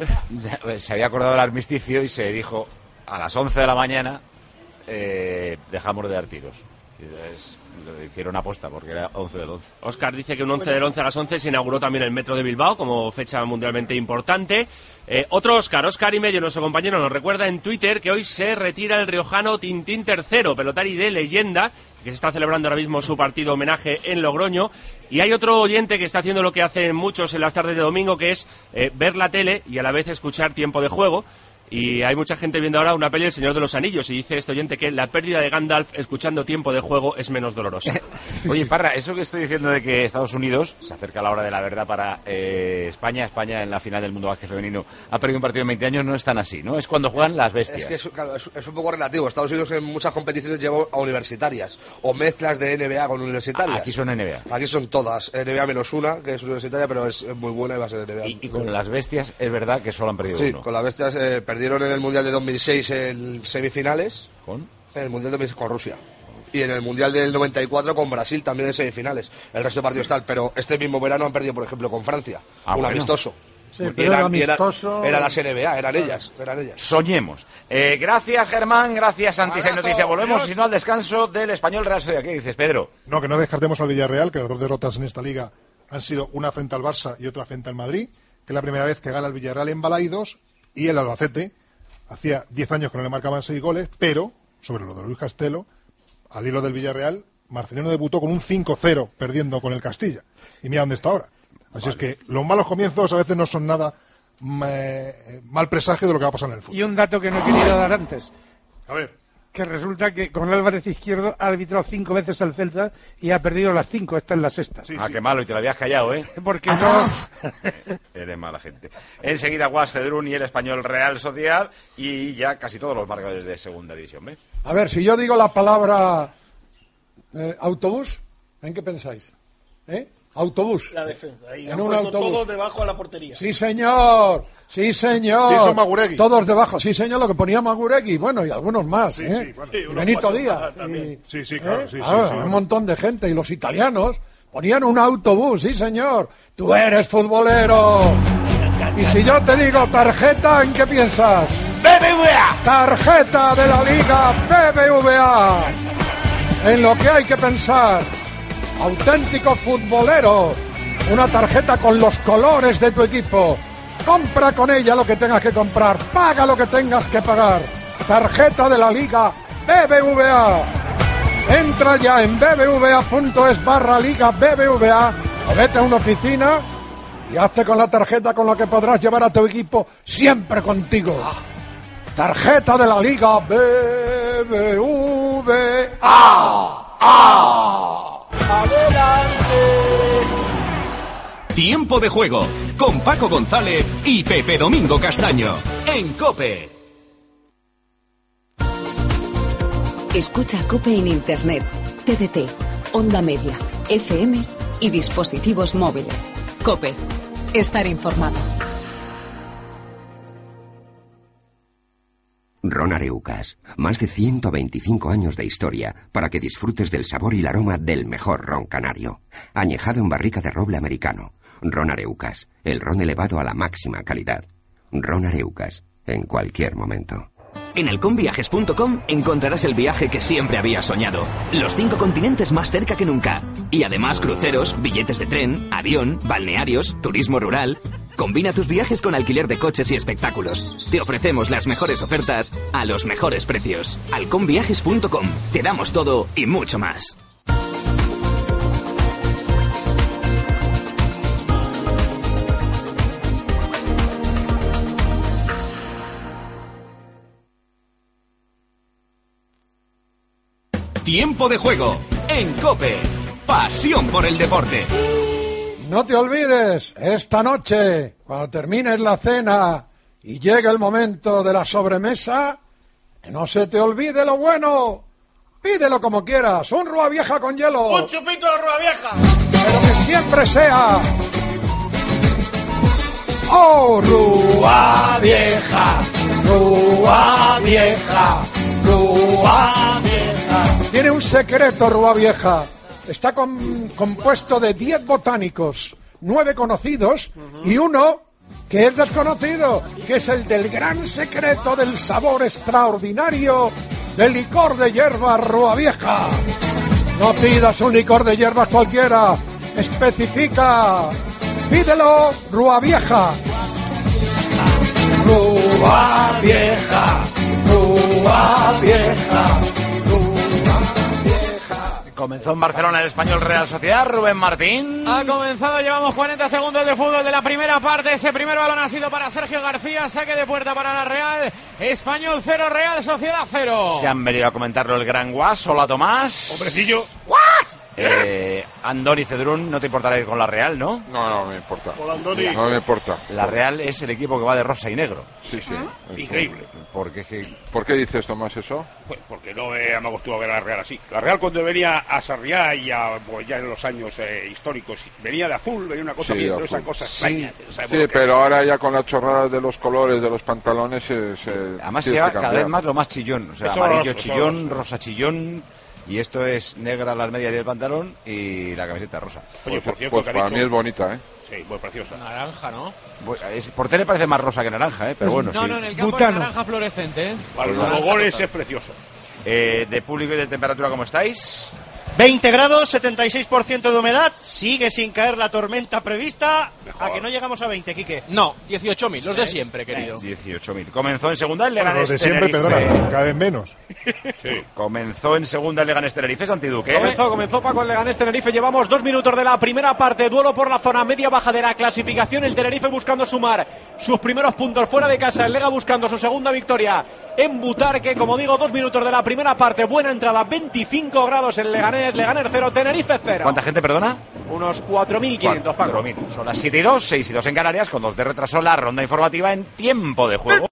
Se había acordado el armisticio y se dijo a las once de la mañana eh, dejamos de dar tiros. Y entonces lo hicieron aposta porque era once del once. Óscar dice que un once del once a las once se inauguró también el metro de Bilbao como fecha mundialmente importante. Eh, otro Óscar, Óscar y medio, nuestro compañero, nos recuerda en Twitter que hoy se retira el riojano Tintín tercero, pelotari de leyenda, que se está celebrando ahora mismo su partido homenaje en Logroño. Y hay otro oyente que está haciendo lo que hacen muchos en las tardes de domingo, que es eh, ver la tele y a la vez escuchar Tiempo de Juego. Y hay mucha gente viendo ahora una peli del Señor de los Anillos y dice este oyente que la pérdida de Gandalf escuchando Tiempo de Juego es menos dolorosa. Oye, Parra, eso que estoy diciendo de que Estados Unidos se acerca la hora de la verdad para eh, España, España en la final del mundo básquet femenino ha perdido un partido en veinte años, no es tan así, ¿no? Es cuando juegan las bestias. Es que es, claro, es, es un poco relativo. Estados Unidos en muchas competiciones lleva a universitarias o mezclas de N B A con universitarias. Aquí son N B A. Aquí son todas. N B A menos una, que es universitaria, pero es muy buena y va a ser N B A. Y, y con las bestias es verdad que solo han perdido sí, uno. Sí, con las bestias eh, perdieron en el Mundial de dos mil seis en semifinales. ¿Con? En el Mundial de dos mil seis con Rusia. Y en el Mundial del noventa y cuatro con Brasil también en semifinales. El resto de partidos tal, pero este mismo verano han perdido, por ejemplo, con Francia. Ah, un bueno. amistoso. Sí, pero era, era amistoso. Era, era las N B A, eran ellas, eran ellas. Soñemos. Eh, gracias, Germán, gracias, Santi. Seis Noticias. Volvemos, Dios. si no, al descanso del Español Real Sociedad. ¿Qué dices, Pedro? No, que no descartemos al Villarreal, que las dos derrotas en esta liga han sido una frente al Barça y otra frente al Madrid, que es la primera vez que gana el Villarreal en Balaídos, y el Albacete hacía diez años que no le marcaban seis goles, pero, sobre lo de Luis Castelo, al hilo del Villarreal, Marcelino debutó con un cinco cero, perdiendo con el Castilla. Y mira dónde está ahora. Así vale. Es que los malos comienzos a veces no son nada eh, mal presagio de lo que va a pasar en el fútbol. Y un dato que no he querido dar antes. A ver. Que resulta que con Álvarez Izquierdo ha arbitrado cinco veces al Celta y ha perdido las cinco, esta es la sexta. Sí, ah, sí. Qué malo, y te lo habías callado, ¿eh? Porque no... Eres mala gente. Enseguida Guas Cedrún y el Español Real Sociedad y ya casi todos los marcadores de segunda división, ¿ves? A ver, si yo digo la palabra eh, autobús, ¿en qué pensáis? ¿Eh? Autobús. La defensa. Y en han un puesto autobús. todos debajo a la portería. Sí, señor. Sí, señor. Y eso Maguregui. Todos debajo. Sí, señor, lo que ponía Maguregui. Bueno, y algunos más, sí, ¿eh? Sí, bueno. Sí, y Benito Díaz. Y, sí, sí, claro. ¿eh? Sí, ah, sí, sí, un sí. montón de gente. Y los italianos ponían un autobús. Sí, señor. Tú eres futbolero. Y si yo te digo tarjeta, ¿en qué piensas? B B V A. Tarjeta de la Liga B B V A. En lo que hay que pensar. Auténtico futbolero. Una tarjeta con los colores de tu equipo. Compra con ella lo que tengas que comprar. Paga lo que tengas que pagar. Tarjeta de la Liga B B V A. Entra ya en bbva.es barra liga B B V A o vete a una oficina y hazte con la tarjeta con la que podrás llevar a tu equipo siempre contigo. Tarjeta de la liga B B V A. ¡Ah! ¡Adelante! Tiempo de juego con Paco González y Pepe Domingo Castaño en COPE. Escucha COPE en Internet, T D T, Onda Media, F M y dispositivos móviles. COPE. Estar informado. Ron Areucas. Más de ciento veinticinco años de historia para que disfrutes del sabor y el aroma del mejor ron canario. Añejado en barrica de roble americano. Ron Areucas. El ron elevado a la máxima calidad. Ron Areucas. En cualquier momento. En halcón viajes punto com encontrarás el viaje que siempre habías soñado. Los cinco continentes más cerca que nunca. Y además cruceros, billetes de tren, avión, balnearios, turismo rural. Combina tus viajes con alquiler de coches y espectáculos. Te ofrecemos las mejores ofertas a los mejores precios. halcón viajes punto com. Te damos todo y mucho más. Tiempo de juego en COPE. Pasión por el deporte. No te olvides, esta noche, cuando termines la cena y llegue el momento de la sobremesa, que no se te olvide lo bueno. Pídelo como quieras, un Rúa Vieja con hielo. ¡Un chupito de Rúa Vieja! Pero que siempre sea... ¡Oh, Rúa Vieja! ¡Rúa Vieja! ¡Rúa Vieja! Tiene un secreto, Rúa Vieja. Está con, compuesto de diez botánicos, nueve conocidos uh-huh. y uno que es desconocido, que es el del gran secreto del sabor extraordinario del licor de hierbas Rúa Vieja. No pidas un licor de hierbas cualquiera, especifica, pídelo Rúa Vieja. Rúa Vieja, Rúa Vieja. Comenzó en Barcelona el Español Real Sociedad. Rubén Martín. Ha comenzado, llevamos cuarenta segundos de fútbol de la primera parte. Ese primer balón ha sido para Sergio García. Saque de puerta para la Real. Español cero, Real Sociedad cero. Se han venido a comentarlo el gran Guas. Hola Tomás. Hombrecillo. ¡Guas! Eh, Andoni Cedrún, no te importará ir con la Real, ¿no? No, no me importa. Hola, Andoni. No me importa. La Real es el equipo que va de rosa y negro. Sí, sí. ¿Ah? Increíble. ¿Por qué, ¿Por qué dices, Tomás, eso? Pues porque no me, me acostumbro a ver a la Real así. La Real cuando venía a Sarriá y a, pues ya en los años eh, históricos, venía de azul, venía una cosa sí, bien, esa cosa sí, extraña. Sí, pero ahora ya con las chorradas de los colores de los pantalones se... se Además se lleva cada vez más lo más chillón. O sea, eso amarillo rosa, chillón, rosa. rosa chillón... Y esto es negra las medias y el pantalón y la camiseta rosa. Oye, pues, por cierto, pues para dicho... mí es bonita, ¿eh? Sí, muy preciosa. Naranja, ¿no? Pues, es, por tele parece más rosa que naranja, ¿eh? Pero bueno, no, sí. No, en el campo Butano. Es naranja fluorescente, ¿eh? Para los naranja goles total. Es precioso. Eh, de público y de temperatura, ¿cómo estáis? veinte grados, setenta y seis por ciento de humedad. Sigue sin caer la tormenta prevista. Mejor. ¿A que no llegamos a veinte, Quique? No, dieciocho mil, los de siempre, querido. dieciocho mil. Comenzó en segunda el Leganés Los de siempre, Tenerife. perdona, cada vez menos. Sí. Comenzó en segunda el Leganés Tenerife, Santiduque. Comenzó, comenzó Paco el Leganés Tenerife. Llevamos dos minutos de la primera parte. Duelo por la zona media-baja de la clasificación. El Tenerife buscando sumar sus primeros puntos fuera de casa. El Lega buscando su segunda victoria en Butarque. Como digo, dos minutos de la primera parte. Buena entrada, veinticinco grados en Leganés. Leganés cero, Tenerife cero. ¿Cuánta gente, perdona? Unos cuatro mil quinientos, Paco. Son las siete y dos, seis y dos en Canarias, con dos de retraso la ronda informativa en tiempo de juego.